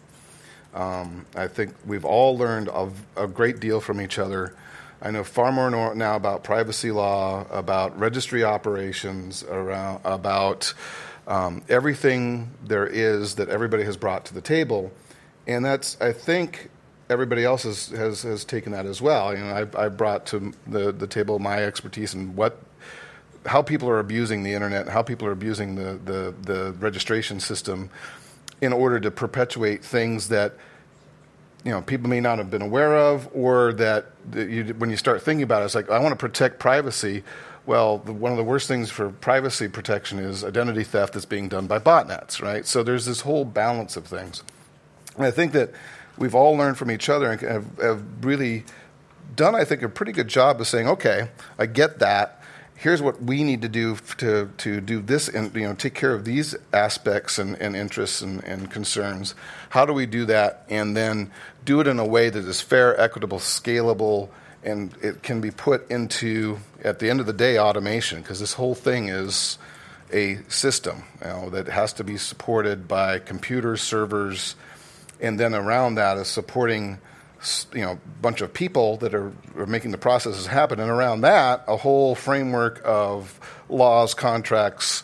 um, I think we've all learned a, a great deal from each other. I know far more now about privacy law, about registry operations, around, about um, everything there is that everybody has brought to the table. And that's, I think, everybody else has, has, has taken that as well. You know, I've, I've brought to the, the table my expertise in what, how people are abusing the internet, how people are abusing the, the, the registration system in order to perpetuate things that you know, people may not have been aware of, or that you, when you start thinking about it, it's like, I want to protect privacy. Well, the, one of the worst things for privacy protection is identity theft that's being done by botnets, right? So there's this whole balance of things. And I think that we've all learned from each other and have, have really done, I think, a pretty good job of saying, okay, I get that. Here's what we need to do to to do this, and you know, take care of these aspects and, and interests and, and concerns. How do we do that, and then do it in a way that is fair, equitable, scalable, and it can be put into, at the end of the day, automation, because this whole thing is a system, you know, that has to be supported by computers, servers, and then around that is supporting, you know, a bunch of people that are, are making the processes happen, and around that, a whole framework of laws, contracts,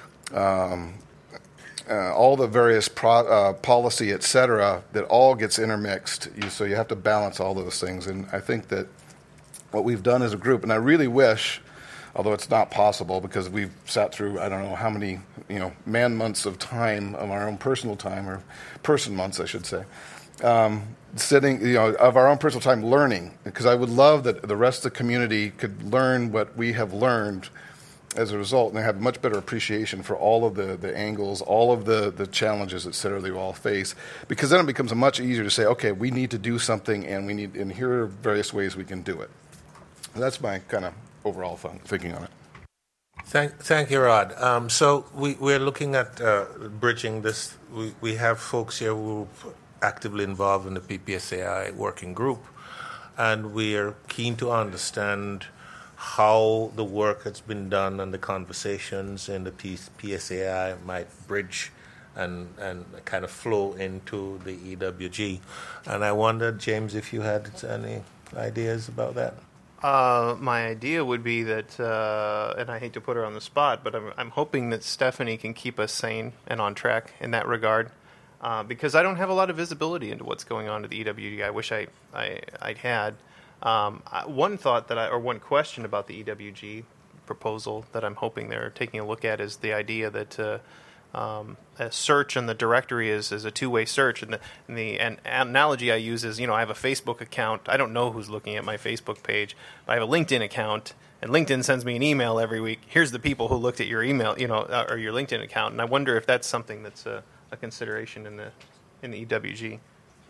um, uh, all the various pro, uh, policy, et cetera, that all gets intermixed. You, so you have to balance all those things, and I think that what we've done as a group, and I really wish although it's not possible because we've sat through I don't know how many you know man months of time of our own personal time, or person months I should say, um, sitting you know of our own personal time learning, because I would love that the rest of the community could learn what we have learned as a result, and they have much better appreciation for all of the, the angles, all of the, the challenges, et cetera, they all face. Because then it becomes much easier to say, okay, we need to do something, and we need, and here are various ways we can do it. And that's my kind of overall fun, thinking on it. Thank, thank you, Rod. Um, so we, we're looking at uh, bridging this. We, we have folks here who are actively involved in the P P S A I working group, and we are keen to understand how the work that's been done and the conversations in the P S A I might bridge and, and kind of flow into the E W G. And I wondered, James, if you had any ideas about that? Uh, my idea would be that, uh, and I hate to put her on the spot, but I'm, I'm hoping that Stephanie can keep us sane and on track in that regard, uh, because I don't have a lot of visibility into what's going on at the E W G. I wish I, I I'd had. Um, one thought that I, or one question about the E W G proposal that I'm hoping they're taking a look at is the idea that uh, um, a search in the directory is, is a two-way search. And the, and the and analogy I use is, you know, I have a Facebook account. I don't know who's looking at my Facebook page, but I have a LinkedIn account, and LinkedIn sends me an email every week. Here's the people who looked at your email, you know, uh, or your LinkedIn account. And I wonder if that's something that's a, a consideration in the in the E W G.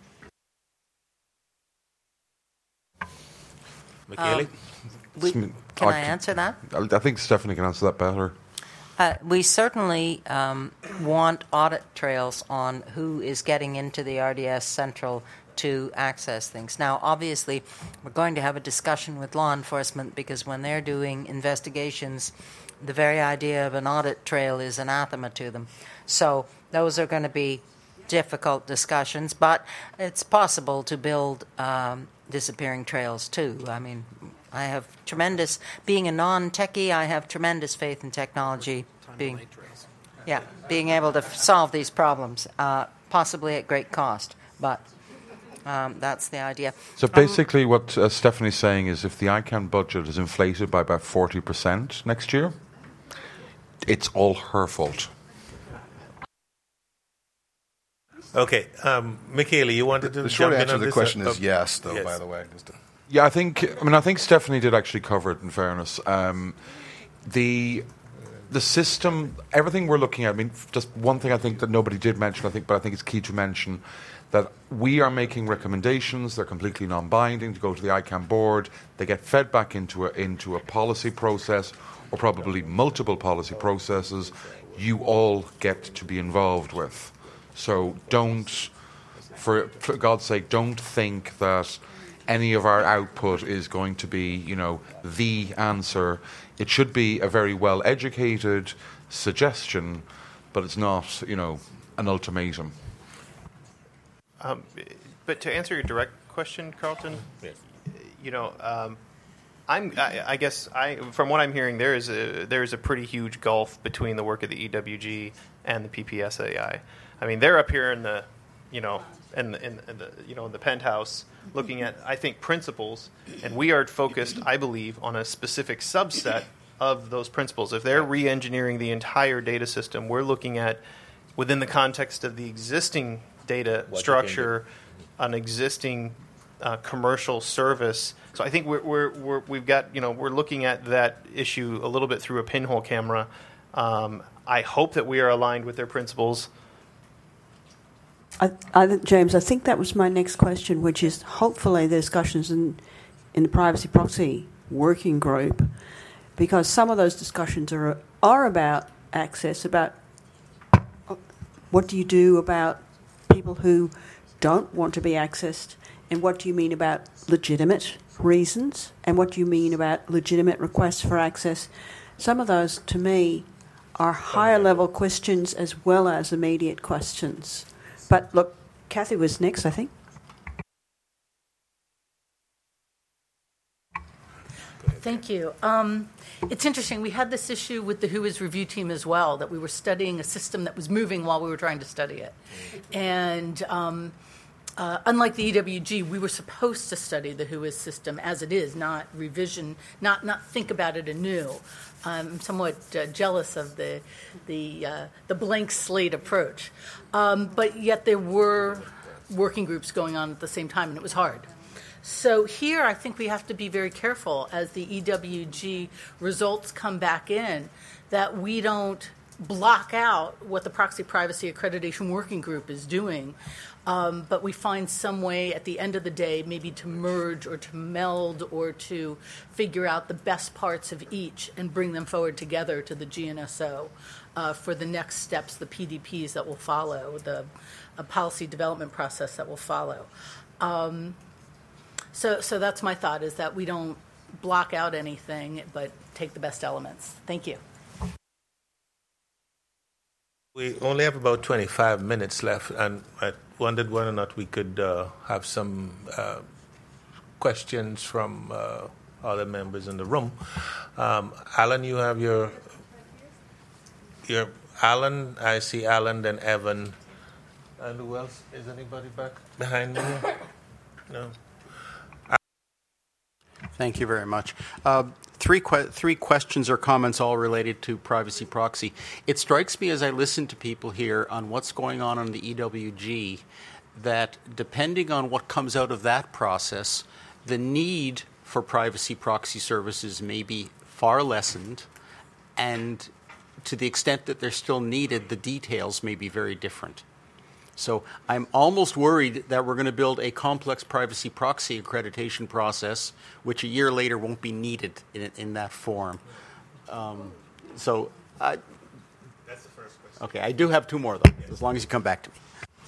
Michele? Um, we, can I, I answer that? I think Stephanie can answer that better. Uh, we certainly um, want audit trails on who is getting into the R D S Central to access things. Now, obviously, we're going to have a discussion with law enforcement because when they're doing investigations, the very idea of an audit trail is anathema to them. So those are going to be difficult discussions, but it's possible to build um, disappearing trails too. I mean, I have tremendous, being a non-techie, I have tremendous faith in technology being, yeah, being able to f- solve these problems, uh, possibly at great cost, but um, that's the idea. So basically um, what uh, Stephanie's saying is if the I CANN budget is inflated by about forty percent next year, it's all her fault. Okay, um, Michele, you wanted to The short jump answer in on to the this? question Uh, is yes, though, yes. by the way. Just to- Yeah, I think. I mean, I think Stephanie did actually cover it. In fairness, um, the the system, everything we're looking at. I mean, just one thing I think that nobody did mention. I think, but I think it's key to mention that we are making recommendations. They're completely non-binding to go to the I CANN board. They get fed back into a into a policy process, or probably multiple policy processes. You all get to be involved with. So don't, for, for God's sake, don't think that any of our output is going to be, you know, the answer. It should be a very well-educated suggestion, but it's not, you know, an ultimatum. Um, but to answer your direct question, Carlton, Yes. you know, um, I'm, I, I guess, I from what I'm hearing, there is a there is a pretty huge gulf between the work of the E W G and the P P S A I. I mean, they're up here in the, you know, in the, in the you know in the penthouse, looking at, I think, principles, and we are focused, I believe, on a specific subset of those principles. If they're re-engineering the entire data system, we're looking at, within the context of the existing data What structure, an existing uh, commercial service. So I think we're, we're, we're we've got, you know, we're looking at that issue a little bit through a pinhole camera. Um, I hope that we are aligned with their principles. I, I, James, I think that was my next question, which is hopefully the discussions in, in the privacy proxy working group, because some of those discussions are are about access, about what do you do about people who don't want to be accessed, and what do you mean about legitimate reasons, and what do you mean about legitimate requests for access. Some of those, to me, are higher level questions as well as immediate questions. But look, Kathy was next, I think. Thank you. Um, it's interesting. We had this issue with the WHOIS review team as well, that we were studying a system that was moving while we were trying to study it. And um, uh, unlike the E W G, we were supposed to study the WHOIS system as it is, not revision, not not think about it anew. I'm somewhat uh, jealous of the the uh, the blank slate approach, um, but yet there were working groups going on at the same time, and it was hard. So here, I think we have to be very careful as the E W G results come back in, that we don't block out what the Proxy Privacy Accreditation Working Group is doing, um, but we find some way at the end of the day maybe to merge or to meld or to figure out the best parts of each and bring them forward together to the G N S O uh, for the next steps, the P D Ps that will follow, the uh, policy development process that will follow. Um, so, so that's my thought, is that we don't block out anything, but take the best elements. Thank you. We only have about twenty-five minutes left, and I wondered whether or not we could uh, have some uh, questions from uh, other members in the room. Um, Alan, you have your your Alan. I see Alan, then Evan, and who else? Is anybody back behind me? No. Thank you very much. Uh, three que- three questions or comments, all related to privacy proxy. It strikes me as I listen to people here on what's going on in the E W G that depending on what comes out of that process, the need for privacy proxy services may be far lessened, and to the extent that they're still needed, the details may be very different. So I'm almost worried that we're going to build a complex privacy proxy accreditation process, which a year later won't be needed in, in that form. Um, so I, That's the first question. Okay, I do have two more, though, yes. As long as you come back to me.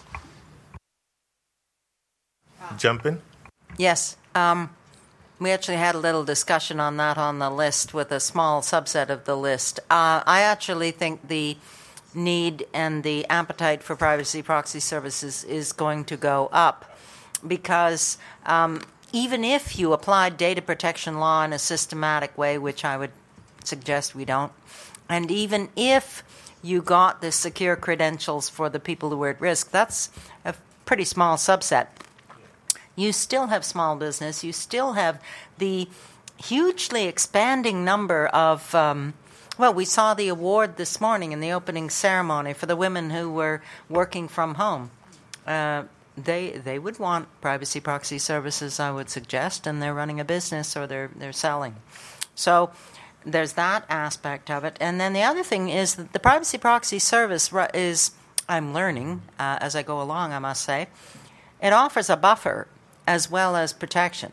Jump in? Yes. Um, we actually had a little discussion on that on the list with a small subset of the list. Uh, I actually think the need and the appetite for privacy proxy services is going to go up, because um, even if you applied data protection law in a systematic way, which I would suggest we don't, and even if you got the secure credentials for the people who are at risk, that's a pretty small subset. You still have small business. You still have the hugely expanding number of um, Well, we saw the award this morning in the opening ceremony for the women who were working from home. Uh, they they would want privacy proxy services, I would suggest, and they're running a business or they're they're selling. So there's that aspect of it. And then the other thing is that the privacy proxy service is, I'm learning uh, as I go along, I must say, it offers a buffer as well as protection.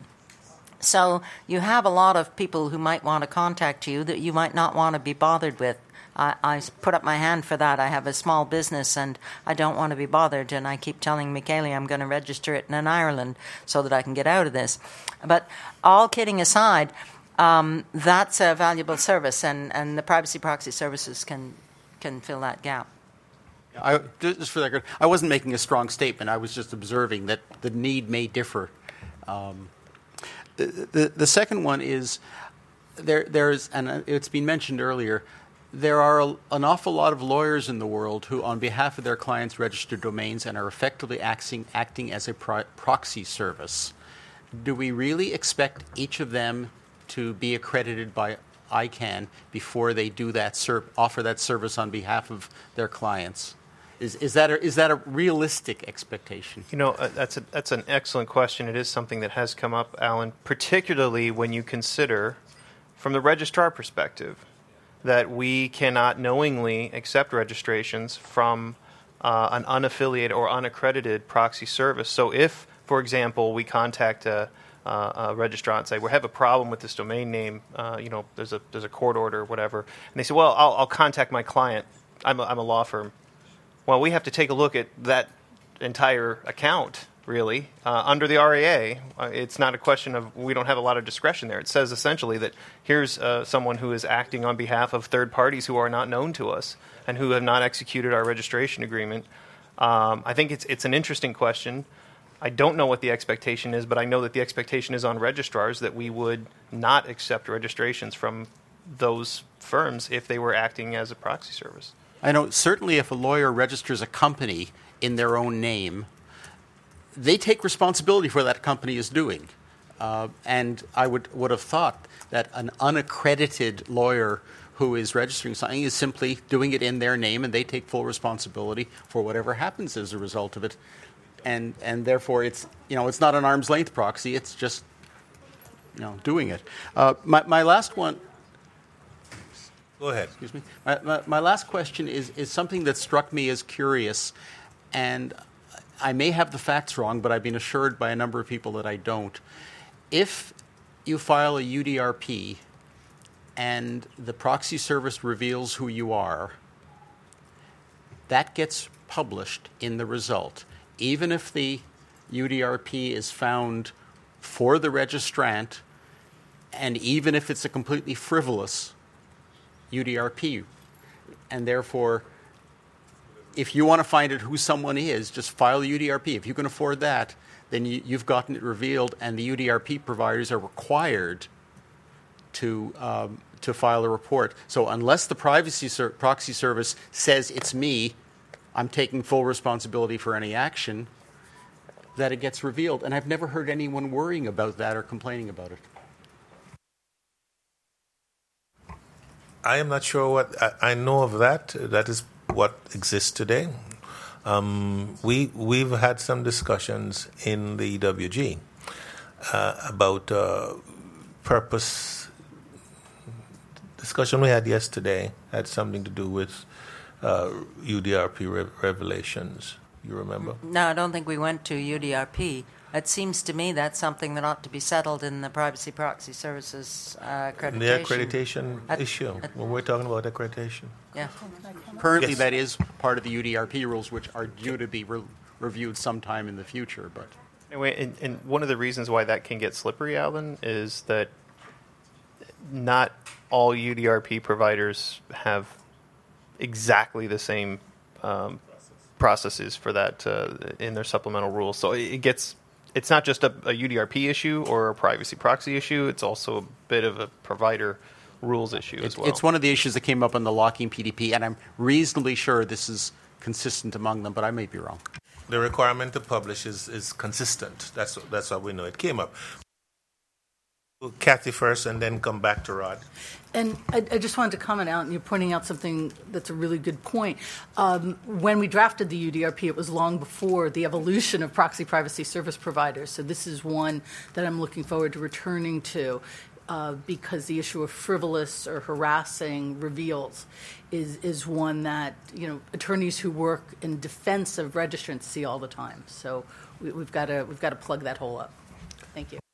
So you have a lot of people who might want to contact you that you might not want to be bothered with. I, I put up my hand for that. I have a small business and I don't want to be bothered, and I keep telling Michele I'm going to register it in Ireland so that I can get out of this. But all kidding aside, um, that's a valuable service, and, and the privacy proxy services can can fill that gap. I, just for the record, I wasn't making a strong statement. I was just observing that the need may differ. Um, The, the, the second one is there. There's, and it's been mentioned earlier, there are a, an awful lot of lawyers in the world who, on behalf of their clients, register domains and are effectively acting, acting as a pro- proxy service. Do we really expect each of them to be accredited by I CANN before they do that ser- offer that service on behalf of their clients? Is is that a, is that a realistic expectation? You know, uh, that's a, that's an excellent question. It is something that has come up, Alan, particularly when you consider, from the registrar perspective, that we cannot knowingly accept registrations from uh, an unaffiliated or unaccredited proxy service. So if, for example, we contact a, uh, a registrar and say, we have a problem with this domain name, uh, you know, there's a there's a court order or whatever, and they say, well, I'll, I'll contact my client. I'm a, I'm a law firm. Well, we have to take a look at that entire account, really. Uh, under the R A A, uh, it's not a question of we don't have a lot of discretion there. It says essentially that here's uh, someone who is acting on behalf of third parties who are not known to us and who have not executed our registration agreement. Um, I think it's it's an interesting question. I don't know what the expectation is, but I know that the expectation is on registrars that we would not accept registrations from those firms if they were acting as a proxy service. I know certainly if a lawyer registers a company in their own name, they take responsibility for what that company is doing. Uh, and I would, would have thought that an unaccredited lawyer who is registering something is simply doing it in their name, and they take full responsibility for whatever happens as a result of it. And and therefore, it's you know it's not an arm's length proxy. It's just you know doing it. Uh, my my last one. Go ahead. Excuse me. My, my, my last question is is something that struck me as curious, and I may have the facts wrong, but I've been assured by a number of people that I don't. If you file a U D R P and the proxy service reveals who you are, that gets published in the result. Even if the U D R P is found for the registrant, and even if it's a completely frivolous U D R P, and therefore, if you want to find out who someone is, just file a U D R P. If you can afford that, then you, you've gotten it revealed, and the U D R P providers are required to um, to file a report. So unless the privacy ser- proxy service says it's me, I'm taking full responsibility for any action, that it gets revealed. And I've never heard anyone worrying about that or complaining about it. I am not sure what I, I know of that. That is what exists today. Um, we we've had some discussions in the E W G uh, about uh, purpose. Discussion we had yesterday had something to do with uh, U D R P re- revelations. You remember? No, I don't think we went to U D R P. It seems to me that's something that ought to be settled in the Privacy Proxy Services uh, accreditation. The accreditation at, issue, at, when we're talking about accreditation. Yeah. Currently, Yes. that is part of the U D R P rules, which are due to be re- reviewed sometime in the future. But Anyway, and, and one of the reasons why that can get slippery, Alan, is that not all U D R P providers have exactly the same um, processes for that uh, in their supplemental rules. So it gets, it's not just a, a U D R P issue or a privacy proxy issue. It's also a bit of a provider rules issue as well. It's one of the issues that came up in the locking P D P, and I'm reasonably sure this is consistent among them, but I may be wrong. The requirement to publish is, is consistent. That's that's how we know it came up. Kathy first, and then come back to Rod. And I, I just wanted to comment out, and you're pointing out something that's a really good point. Um, when we drafted the U D R P, it was long before the evolution of proxy privacy service providers. So this is one that I'm looking forward to returning to, uh, because the issue of frivolous or harassing reveals is is one that you know attorneys who work in defense of registrants see all the time. So we, we've got to we've got to plug that hole up. Thank you.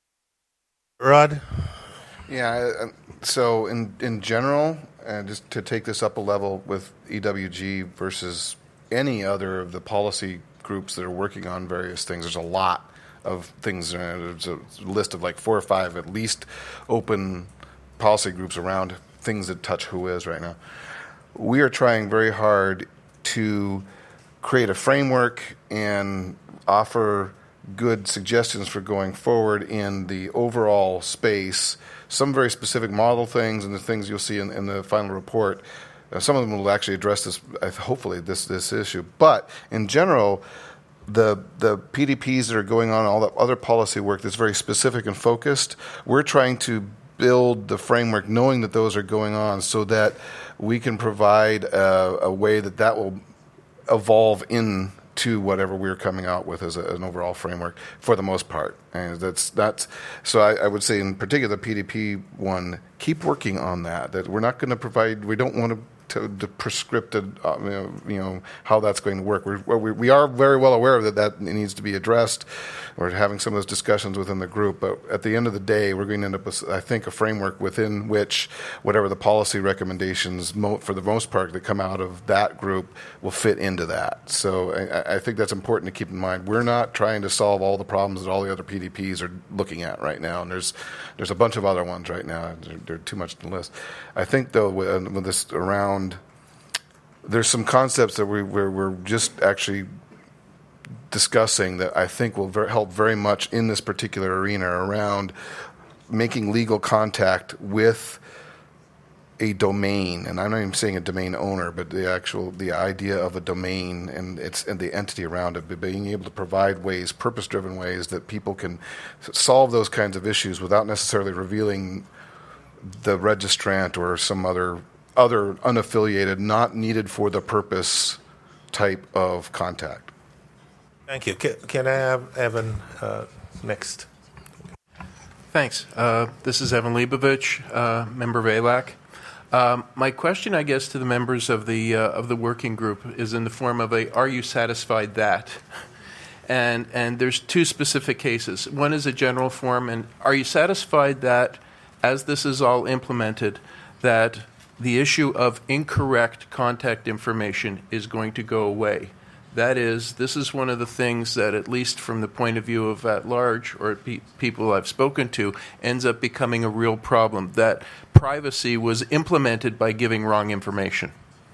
Rod? Yeah, uh, so in, in general, and just to take this up a level with E W G versus any other of the policy groups that are working on various things, there's a lot of things. Uh, there's a list of like four or five at least open policy groups around things that touch who is right now. We are trying very hard to create a framework and offer good suggestions for going forward in the overall space, some very specific model things and the things you'll see in, in the final report. Uh, some of them will actually address this, uh, hopefully, this this issue. But in general, the the P D Ps that are going on, all that other policy work that's very specific and focused, we're trying to build the framework knowing that those are going on so that we can provide a, a way that that will evolve in to whatever we're coming out with as a, an overall framework for the most part. And that's that's so I, I would say in particular the P D P one, keep working on that. That we're not going to provide, we don't want to to the prescripted, uh, you, know, you know, how that's going to work. We're, we we are very well aware of that that needs to be addressed. We're having some of those discussions within the group, but at the end of the day, we're going to end up with, I think, a framework within which whatever the policy recommendations, mo- for the most part, that come out of that group will fit into that. So I, I think that's important to keep in mind. We're not trying to solve all the problems that all the other P D Ps are looking at right now, and there's there's a bunch of other ones right now. They're, they're too much to list. I think, though, with, with this around, there's some concepts that we, we're, we're just actually discussing that I think will ver- help very much in this particular arena around making legal contact with a domain, and I'm not even saying a domain owner, but the actual the idea of a domain and its and the entity around it, but being able to provide ways, purpose-driven ways that people can solve those kinds of issues without necessarily revealing the registrant or some other other unaffiliated, not needed for the purpose type of contact. Thank you. Can, can I have Evan uh, next? Thanks. Uh, this is Evan Leibovich, uh, member of A L A C. Um, my question, I guess, to the members of the uh, of the working group is in the form of a: Are you satisfied that? And and there's two specific cases. One is a general form, and are you satisfied that, as this is all implemented, that the issue of incorrect contact information is going to go away? That is, this is one of the things that, at least from the point of view of at large, or pe- people I've spoken to, ends up becoming a real problem. That privacy was implemented by giving wrong information.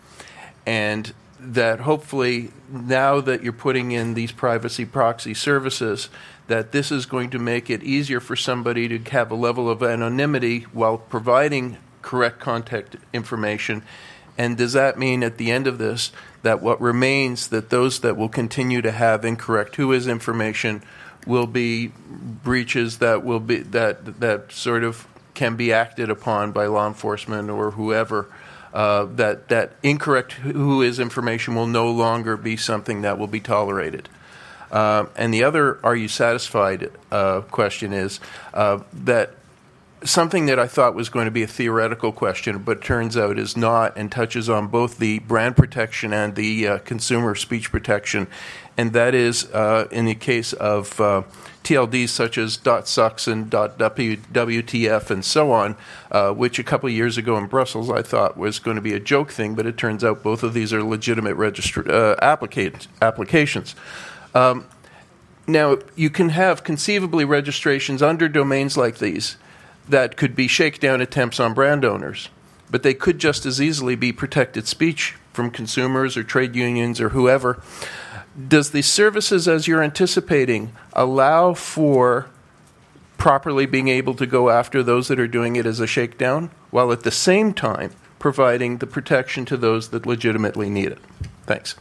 And that hopefully, now that you're putting in these privacy proxy services, that this is going to make it easier for somebody to have a level of anonymity while providing correct contact information. And does that mean at the end of this that what remains, that those that will continue to have incorrect who is information will be breaches that will be that that sort of can be acted upon by law enforcement or whoever, uh, that that incorrect who is information will no longer be something that will be tolerated? Uh, and the other, are you satisfied uh, question is uh, that something that I thought was going to be a theoretical question, but turns out is not, and touches on both the brand protection and the uh, consumer speech protection, and that is uh, in the case of uh, T L Ds such as .sucks and .W T F and so on, uh, which a couple of years ago in Brussels I thought was going to be a joke thing, but it turns out both of these are legitimate registr- uh, applica- applications. Um, now, you can have conceivably registrations under domains like these that could be shakedown attempts on brand owners, but they could just as easily be protected speech from consumers or trade unions or whoever. Does the services, as you're anticipating, allow for properly being able to go after those that are doing it as a shakedown, while at the same time providing the protection to those that legitimately need it? Thanks.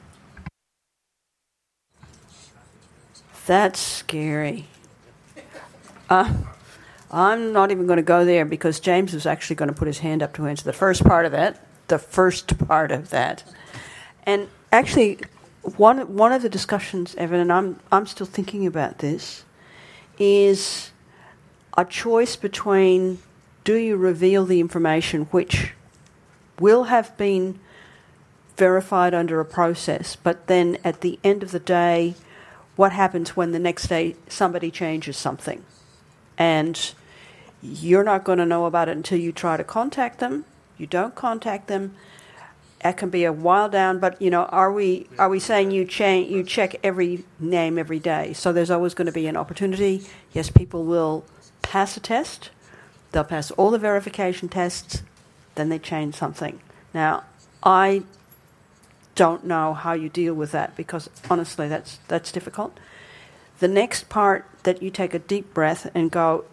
That's scary. Uh, I'm not even going to go there because James was actually going to put his hand up to answer the first part of that, the first part of that. And actually, one one of the discussions, Evan, and I'm I'm still thinking about this, is a choice between, do you reveal the information which will have been verified under a process, but then at the end of the day, what happens when the next day somebody changes something? And you're not going to know about it until you try to contact them. You don't contact them. That can be a while down, but you know, are we are we saying you cha- you check every name every day? So there's always going to be an opportunity. Yes, people will pass a test. They'll pass all the verification tests. Then they change something. Now, I don't know how you deal with that because honestly, that's that's difficult. The next part, that you take a deep breath and go,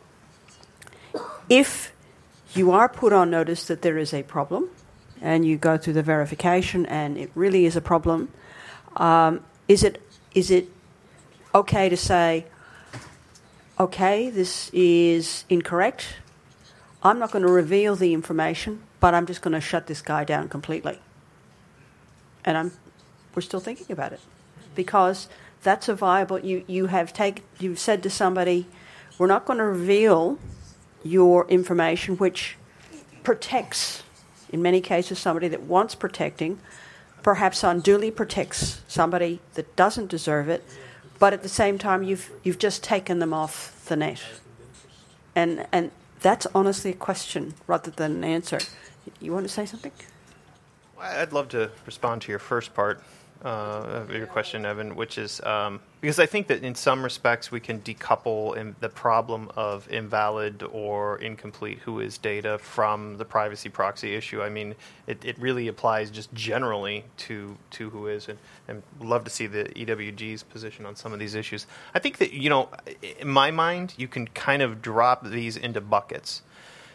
if you are put on notice that there is a problem and you go through the verification and it really is a problem, um, is it is it okay to say, okay, this is incorrect, I'm not going to reveal the information, but I'm just going to shut this guy down completely? And I'm, we're still thinking about it because that's a viable. You you have take you've said to somebody, we're not going to reveal your information, which protects, in many cases, somebody that wants protecting, perhaps unduly protects somebody that doesn't deserve it, but at the same time, you've you've just taken them off the net, and and that's honestly a question rather than an answer. You want to say something? I'd love to respond to your first part uh, of your question, Evan, which is um, because I think that in some respects we can decouple in the problem of invalid or incomplete who is data from the privacy proxy issue. I mean, it, it really applies just generally to, to who is, and, and love to see the E W G's position on some of these issues. I think that, you know, in my mind, you can kind of drop these into buckets.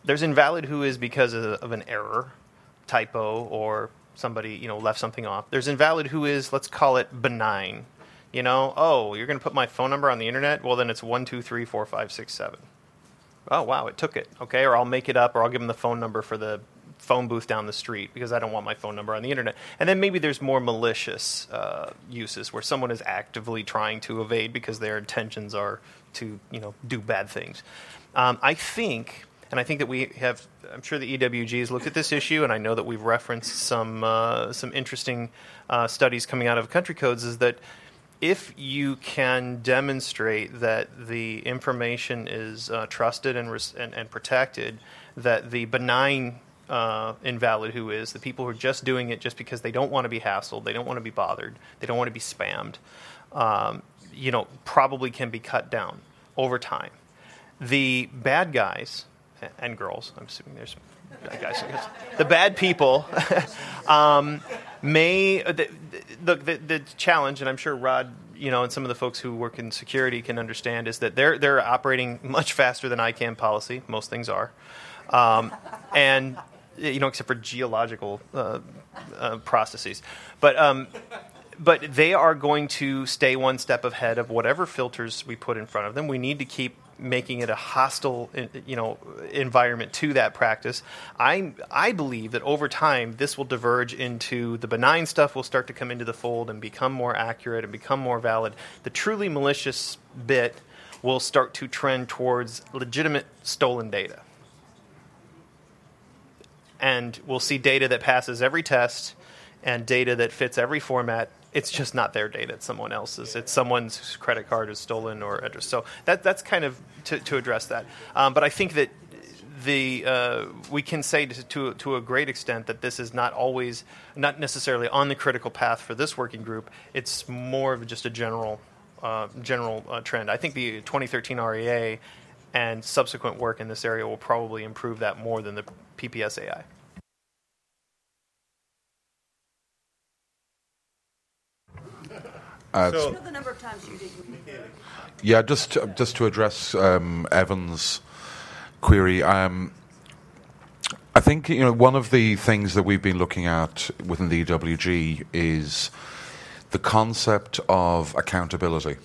there's invalid who is because of, of an error, typo, or somebody, you know, left something off. There's invalid who is, let's call it benign. You know, oh, you're going to put my phone number on the internet? Well, then it's one two three four five six seven. Oh, wow, it took it. Okay, or I'll make it up, or I'll give them the phone number for the phone booth down the street because I don't want my phone number on the internet. And then maybe there's more malicious uh, uses where someone is actively trying to evade because their intentions are to, you know, do bad things. Um, I think, and I think that we have, I'm sure the E W G has looked at this issue, and I know that we've referenced some uh, some interesting uh, studies coming out of country codes, is that if you can demonstrate that the information is uh, trusted and, res- and and protected, that the benign uh, invalid who is, the people who are just doing it just because they don't want to be hassled, they don't want to be bothered, they don't want to be spammed, um, you know, probably can be cut down over time. The bad guys and girls, I'm assuming there's bad guys, the bad people um, may the, the, the the challenge, and I'm sure Rod, you know, and some of the folks who work in security can understand, is that they're they're operating much faster than ICANN policy. Most things are, um, and you know, except for geological uh, uh, processes, but. Um, But they are going to stay one step ahead of whatever filters we put in front of them. We need to keep making it a hostile, you know, environment to that practice. I I believe that over time this will diverge into the benign stuff will start to come into the fold and become more accurate and become more valid. The truly malicious bit will start to trend towards legitimate stolen data. And we'll see data that passes every test and data that fits every format. It's just not their data; it's someone else's. It's someone's whose credit card is stolen or address. So that that's kind of to, to address that. Um, but I think that the uh, we can say to, to to a great extent that this is not always, not necessarily on the critical path for this working group. It's more of just a general uh, general uh, trend. I think the twenty thirteen R E A and subsequent work in this area will probably improve that more than the P P S A I. Uh, So, the number of times you did. Yeah, just just to address um, Evan's query, um, I think you know one of the things that we've been looking at within the E W G is the concept of accountability,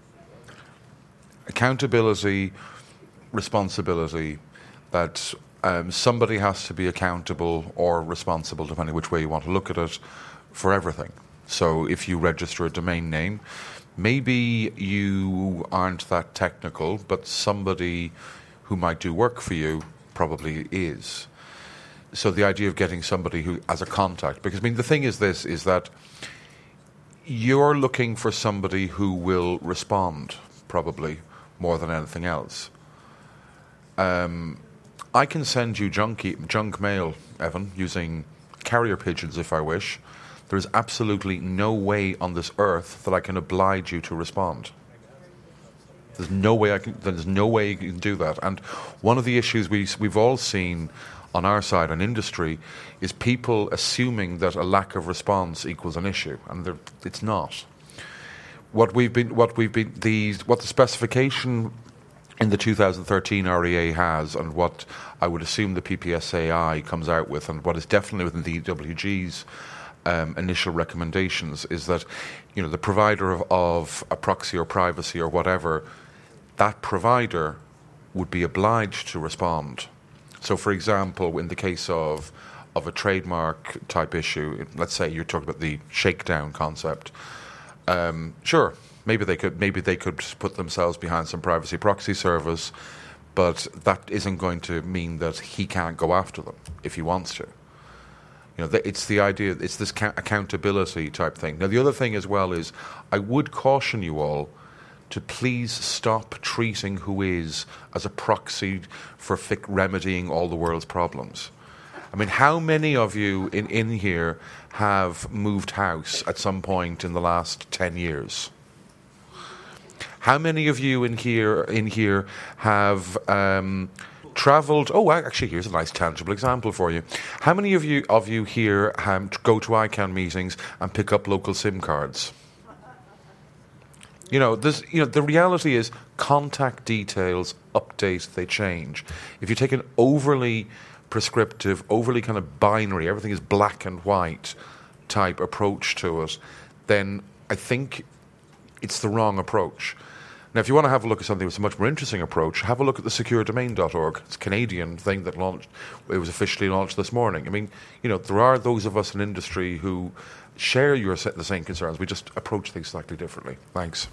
accountability, responsibility. That um, somebody has to be accountable or responsible, depending which way you want to look at it, for everything. So if you register a domain name, maybe you aren't that technical, but somebody who might do work for you probably is. So the idea of getting somebody who, as a contact, because I mean the thing is this, is that you're looking for somebody who will respond, probably, more than anything else. Um, I can send you junky, junk mail, Evan, using carrier pigeons if I wish. There is absolutely no way on this earth that I can oblige you to respond. There's no way I can. There's no way you can do that. And one of the issues we we've all seen on our side, on industry, is people assuming that a lack of response equals an issue, and it's not. What we've been, what we've been, the what the specification in the two thousand thirteen R E A has, and what I would assume the P P S A I comes out with, and what is definitely within the E W G's Um, initial recommendations, is that you know the provider of, of a proxy or privacy or whatever, that provider would be obliged to respond. So, for example, in the case of of a trademark type issue, let's say you're talking about the shakedown concept. Um, sure, maybe they could maybe they could put themselves behind some privacy proxy service, but that isn't going to mean that he can't go after them if he wants to. You know, it's the idea, it's this ca- accountability type thing. Now, the other thing as well is, I would caution you all to please stop treating Whois as a proxy for fic- remedying all the world's problems. I mean, how many of you in, in here have moved house at some point in the last ten years? How many of you in here in here have Um, Travelled. Oh, actually, here's a nice tangible example for you. How many of you of you here um, go to ICANN meetings and pick up local SIM cards? You know, there's, you know, the reality is contact details update, they change. If you take an overly prescriptive, overly kind of binary, everything is black and white type approach to it, then I think it's the wrong approach. Now, if you want to have a look at something with a much more interesting approach, have a look at the secure domain dot org. It's a Canadian thing that launched, it was officially launched this morning. I mean, you know, there are those of us in industry who share your the same concerns. We just approach things slightly differently. Thanks.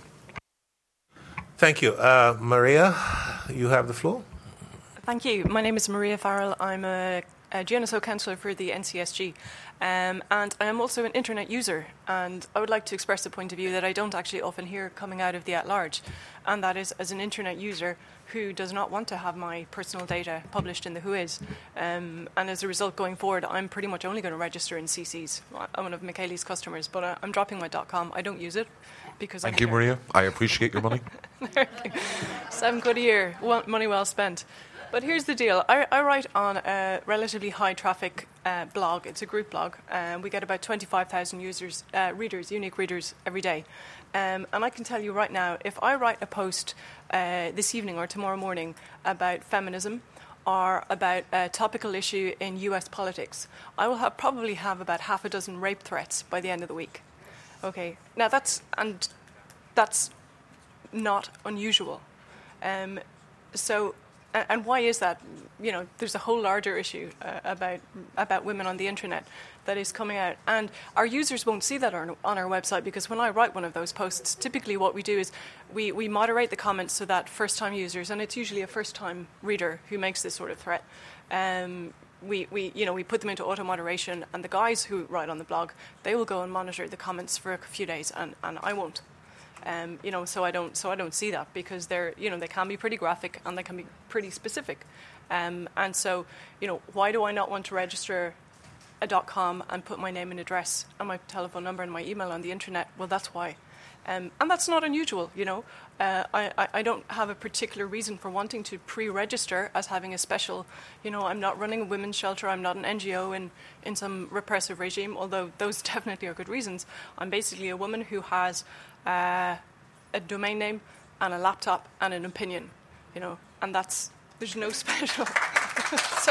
Thank you. Uh, Maria, you have the floor. Thank you. My name is Maria Farrell. I'm a, a G N S O counsellor for the N C S G. Um, and I am also an internet user, and I would like to express a point of view that I don't actually often hear coming out of the at-large, and that is as an internet user who does not want to have my personal data published in the Whois. Um, and as a result, going forward, I'm pretty much only going to register in C Cs. I'm one of Michele's customers, but I, I'm dropping my .com. I don't use it because Thank I you, Maria. I appreciate your money. Seven quid a year, well, money well spent. But here's the deal. I, I write on a relatively high traffic uh, blog. It's a group blog. Um, we get about twenty-five thousand users, uh, readers, unique readers every day. Um, and I can tell you right now, if I write a post uh, this evening or tomorrow morning about feminism or about a topical issue in U S politics, I will have probably have about half a dozen rape threats by the end of the week. Okay. Now that's, and that's not unusual. Um, so... And why is that? You know, there's a whole larger issue uh, about about women on the internet that is coming out. And our users won't see that on, on our website, because when I write one of those posts, typically what we do is we, we moderate the comments so that first-time users, and it's usually a first-time reader who makes this sort of threat, um, we, we, you know, we put them into auto-moderation, and the guys who write on the blog, they will go and monitor the comments for a few days, and, and I won't. Um, you know, so I don't, so I don't see that, because they're, you know, they can be pretty graphic and they can be pretty specific, um, and so, you know, why do I not want to register a .com and put my name and address and my telephone number and my email on the internet? Well, that's why, um, and that's not unusual. You know, uh, I, I don't have a particular reason for wanting to pre-register as having a special. You know, I'm not running a women's shelter. I'm not an N G O in in some repressive regime. Although those definitely are good reasons. I'm basically a woman who has Uh, a domain name and a laptop and an opinion, you know, and that's, there's no special. so,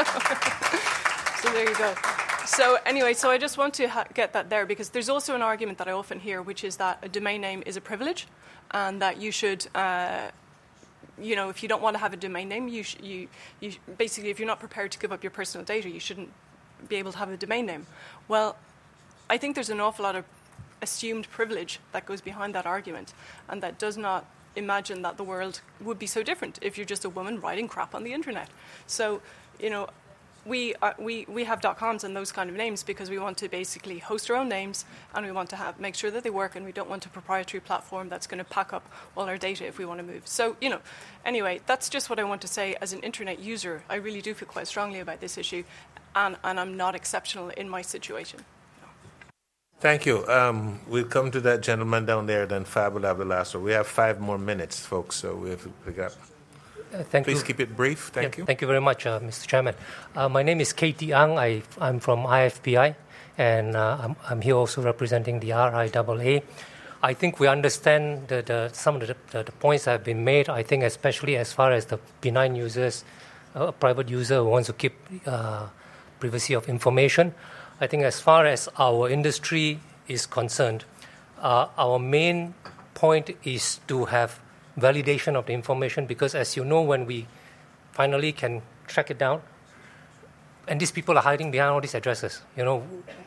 so there you go. So anyway, so I just want to ha- get that there, because there's also an argument that I often hear, which is that a domain name is a privilege, and that you should, uh, you know, if you don't want to have a domain name, you, sh- you, you sh- basically, if you're not prepared to give up your personal data, you shouldn't be able to have a domain name. Well, I think there's an awful lot of assumed privilege that goes behind that argument, and that does not imagine that the world would be so different if you're just a woman writing crap on the internet. So, you know, we are, we we have .coms and those kind of names because we want to basically host our own names, and we want to have make sure that they work, and we don't want a proprietary platform that's going to pack up all our data if we want to move. So, you know, anyway, that's just what I want to say. As an internet user, I really do feel quite strongly about this issue, and, and I'm not exceptional in my situation. Thank you. Um, we'll come to that gentleman down there, then Fab will have the last one. We have five more minutes, folks, so we have to pick up. Uh, thank Please you. keep it brief. Thank yeah, you. Thank you very much, uh, Mister Chairman. Uh, my name is Katie Ang. I, I'm from I F P I, and uh, I'm, I'm here also representing the R I A A. I think we understand the, the, some of the, the, the points that have been made. I think especially as far as the benign users, uh, a private user who wants to keep uh, privacy of information. I think as far as our industry is concerned, uh, our main point is to have validation of the information, because as you know, when we finally can track it down, and these people are hiding behind all these addresses, you know,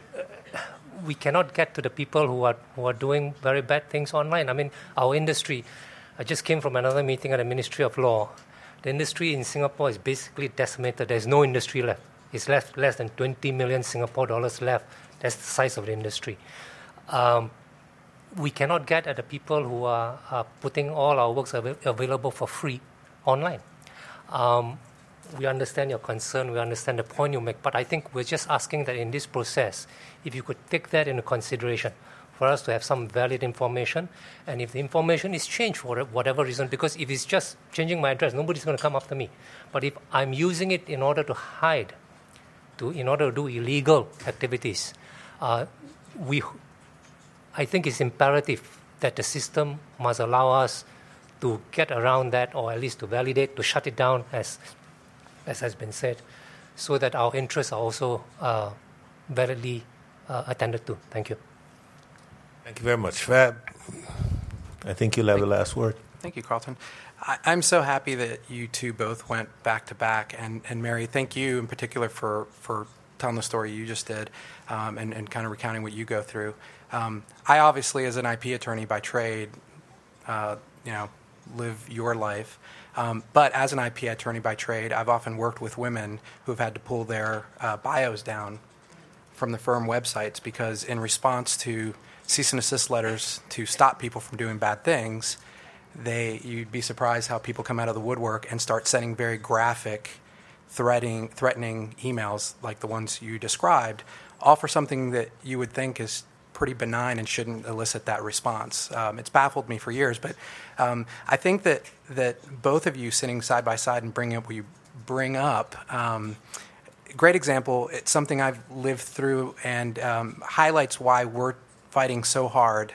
we cannot get to the people who are who are doing very bad things online. I mean, our industry, I just came from another meeting at the Ministry of Law. The industry in Singapore is basically decimated. There's no industry left. It's left less than twenty million Singapore dollars left. That's the size of the industry. Um, we cannot get at the people who are, are putting all our works av- available for free online. Um, we understand your concern, we understand the point you make, but I think we're just asking that in this process, if you could take that into consideration, for us to have some valid information, and if the information is changed for whatever reason, because if it's just changing my address, nobody's going to come after me. But if I'm using it in order to hide, to in order to do illegal activities, uh, we, I think it's imperative that the system must allow us to get around that, or at least to validate, to shut it down, as as has been said, so that our interests are also uh, validly uh, attended to. Thank you. Thank you very much. Fab, I think you'll have the last word. Thank you, Carlton. I, I'm so happy that you two both went back to back, and, and Mary, thank you in particular for, for telling the story you just did, um, and, and kind of recounting what you go through. Um, I obviously, as an I P attorney by trade, uh, you know, live your life. Um, but as an I P attorney by trade, I've often worked with women who have had to pull their uh, bios down from the firm websites because in response to cease and desist letters to stop people from doing bad things, they you'd be surprised how people come out of the woodwork and start sending very graphic, threatening, threatening emails like the ones you described, all for something that you would think is pretty benign and shouldn't elicit that response. Um, it's baffled me for years, but um, I think that that both of you sitting side by side and bringing up what you bring up, um, great example. It's something I've lived through and um, highlights why we're fighting so hard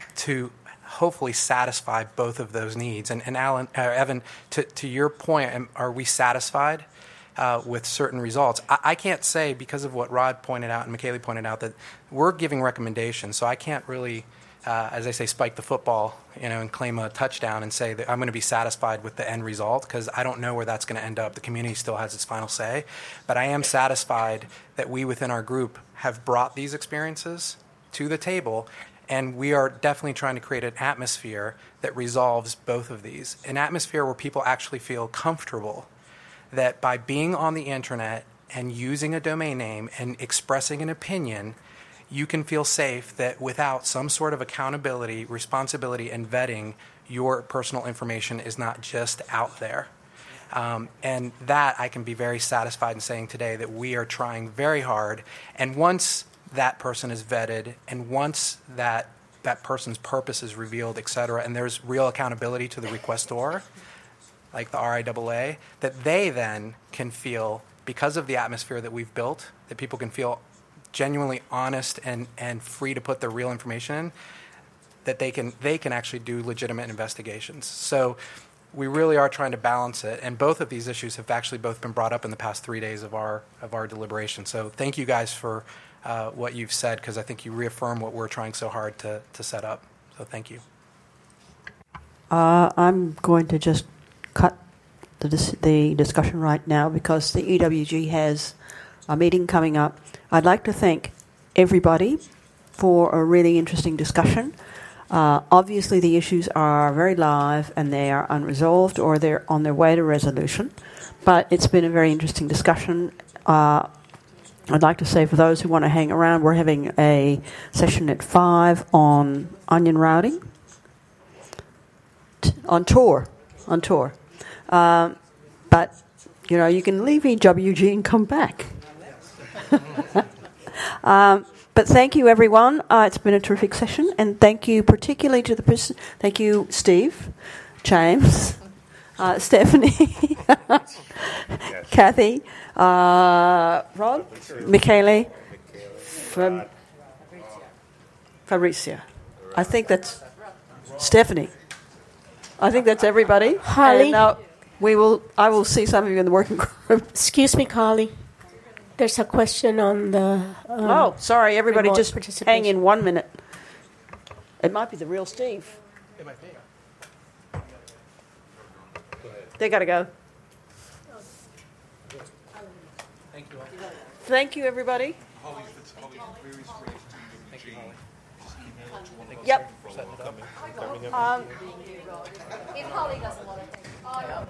to hopefully satisfy both of those needs. And, and Alan, uh, Evan, to, to your point, are we satisfied uh, with certain results? I, I can't say, because of what Rod pointed out and McKaylee pointed out, that we're giving recommendations. So I can't really, uh, as they say, spike the football, you know, and claim a touchdown and say that I'm going to be satisfied with the end result, because I don't know where that's going to end up. The community still has its final say. But I am satisfied that we within our group have brought these experiences to the table, and we are definitely trying to create an atmosphere that resolves both of these. An atmosphere where people actually feel comfortable that by being on the internet and using a domain name and expressing an opinion, you can feel safe that without some sort of accountability, responsibility, and vetting, your personal information is not just out there. Um, and that I can be very satisfied in saying today that we are trying very hard. And once that person is vetted, and once that that person's purpose is revealed, et cetera, and there's real accountability to the requestor, like the R I A A, that they then can feel, because of the atmosphere that we've built, that people can feel genuinely honest and, and free to put their real information in, that they can they can actually do legitimate investigations. So we really are trying to balance it, and both of these issues have actually both been brought up in the past three days of our of our deliberation. So thank you guys for Uh, what you've said, because I think you reaffirm what we're trying so hard to, to set up. So thank you. Uh, I'm going to just cut the, dis- the discussion right now because the E W G has a meeting coming up. I'd like to thank everybody for a really interesting discussion. Uh, obviously, the issues are very live and they are unresolved or they're on their way to resolution, but it's been a very interesting discussion. Uh, I'd like to say, for those who want to hang around, we're having a session at five on onion routing, T- on tour, on tour. Um, but, you know, you can leave E W G and come back. um, but thank you, everyone. Uh, it's been a terrific session, and thank you particularly to the person. Thank you, Steve, James, uh, Stephanie, Kathy. Uh, Rod, Michele, Fab- Fabricia. I think that's Stephanie. I think that's everybody. Holly. And now we will. I will see some of you in the working group. Excuse me, Carly. There's a question on the. Um, oh, sorry, everybody. Just hang in one minute. It might be the real Steve. It might be. They got to go. Thank you, everybody. Yep. Um, if Holly doesn't want to. Oh, no.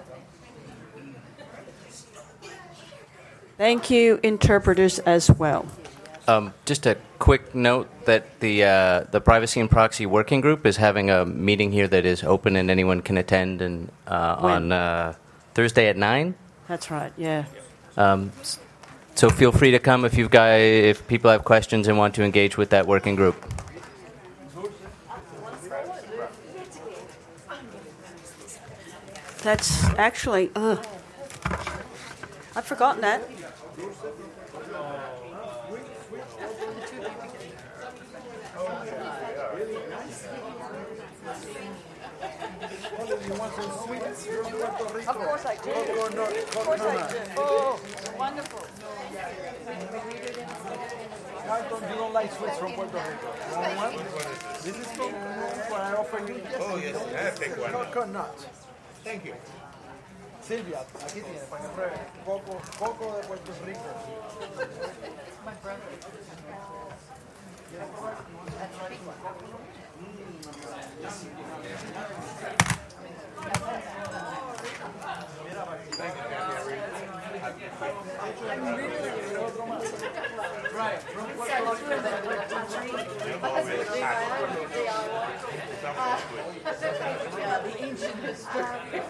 Thank you, interpreters, as well. Um, just a quick note that the uh, the Privacy and Proxy Working Group is having a meeting here that is open and anyone can attend, and uh, on uh, Thursday at nine. That's right. Yeah. Um, So feel free to come if you've got if people have questions and want to engage with that working group. That's actually. Uh, I've forgotten that. Of course I do. Of course I do. Oh, wonderful. Carlton, you don't like sweets from Puerto Rico. You want one? This is from what I offer you. Oh, yes, I take one. Coconut. Thank you. Silvia, aquí tiene para que pruebe. Coco, coco de Puerto Rico. My brother. Right. Yeah, the ancient history.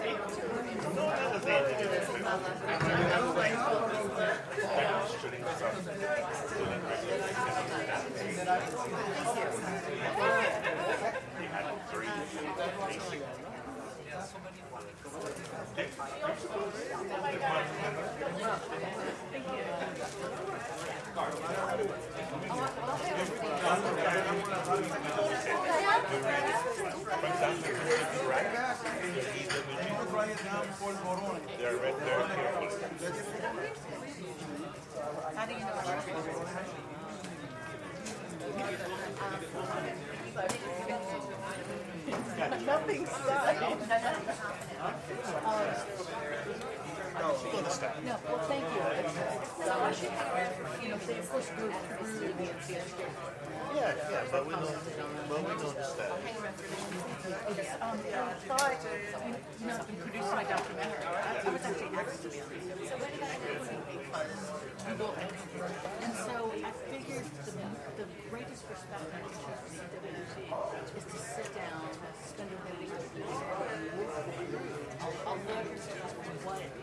They're right there carefully. How do you know what Nothing's done. No, well, thank you. So I should have, you know, say, of course, group through the fiesta. Yeah, yeah, but we don't, but we don't understand. Okay, um, I thought, you know, I've been producing my documentary. I was actually asked to be on it. So when did I do it? Because you will, and so I figured the, the greatest perspective of C W C is to sit down, spend a week with you. I'll, I'll leverage what and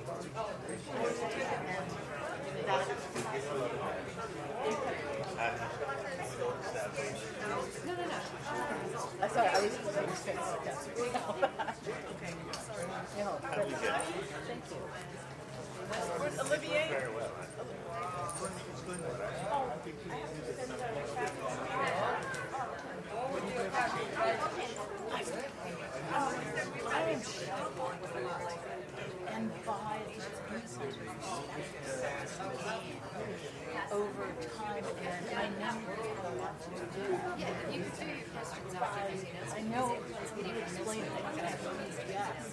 that. No, no, no. I'm sorry, I was just going to say that. Okay. No, thank you. Where's Olivier? Very well. I am shocked and by over time, and I know you have a lot to do. Yeah, you can do your questions after. I know you explain it. Yes.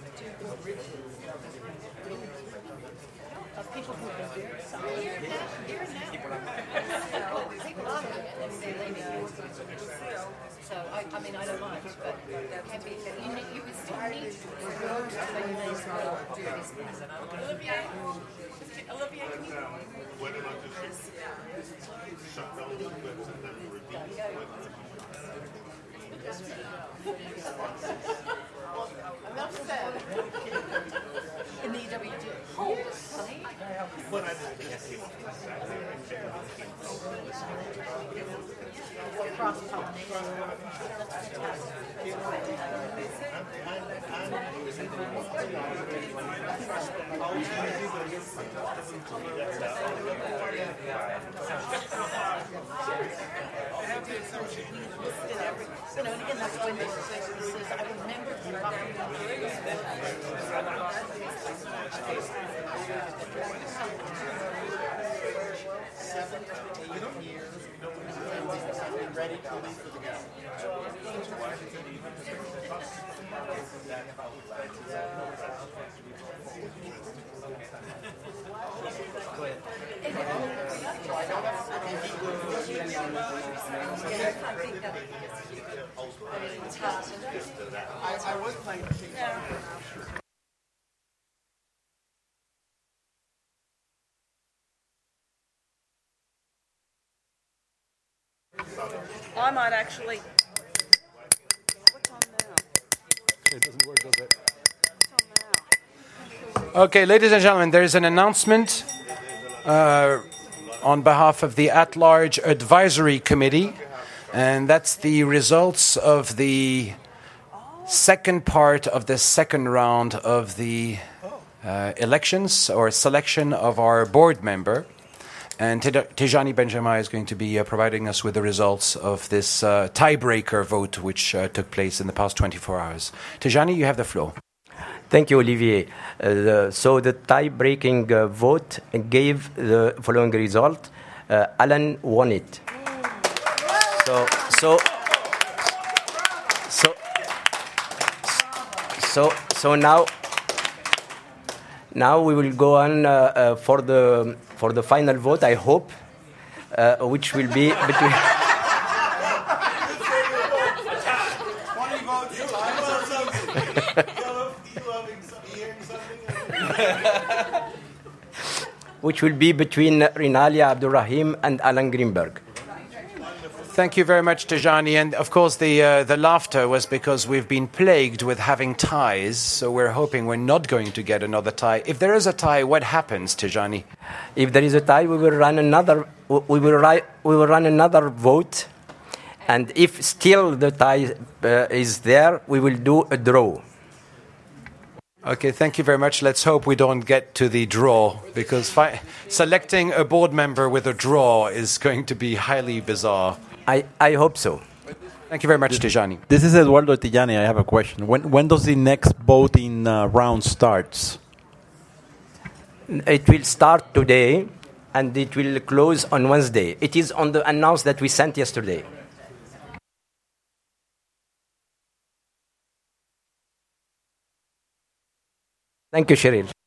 Of people who have been very solid. Here now, here now. People on it and say they know. So, I, I mean, I don't mind, but there can be, you need, you would still need to go to the next level to do these things. Olivier, Olivier, can you? Why don't I just shut down the clips and then repeat Enough said. In the E W G. Oh, funny. But I didn't cross-pollination. You know, and again, that's when this is, I remember talking about seven, eight years, ready to leave for the go. I was playing. I might actually. What's on now? It doesn't work, does it? Okay, ladies and gentlemen, there is an announcement uh, on behalf of the At-Large Advisory Committee, and that's the results of the second part of the second round of the uh, elections or selection of our board member. And Tej- Tejani Benjamin is going to be uh, providing us with the results of this uh, tiebreaker vote which uh, took place in the past twenty-four hours. Tejani, you have the floor. Thank you, Olivier. Uh, the, so the tie-breaking uh, vote gave the following result. Uh, Alan won it. So, so, so, so, so now, now we will go on uh, uh, for the for the final vote. I hope, uh, which will be between. which will be between Rinaldi Abdulrahim and Alan Greenberg. Thank you very much, Tejani. And of course, the uh, the laughter was because we've been plagued with having ties, so we're hoping we're not going to get another tie. If there is a tie, what happens, Tejani? If there is a tie, we will run another. We will ri- we will run another vote, and if still the tie uh, is there, we will do a draw. Okay, thank you very much. Let's hope we don't get to the draw, because fi- selecting a board member with a draw is going to be highly bizarre. I, I hope so. Thank you very much, Tejani. This is Eduardo Tijani. I have a question. When when does the next voting uh, round starts? It will start today, and it will close on Wednesday. It is on the announce that we sent yesterday. Thank you, Cheryl.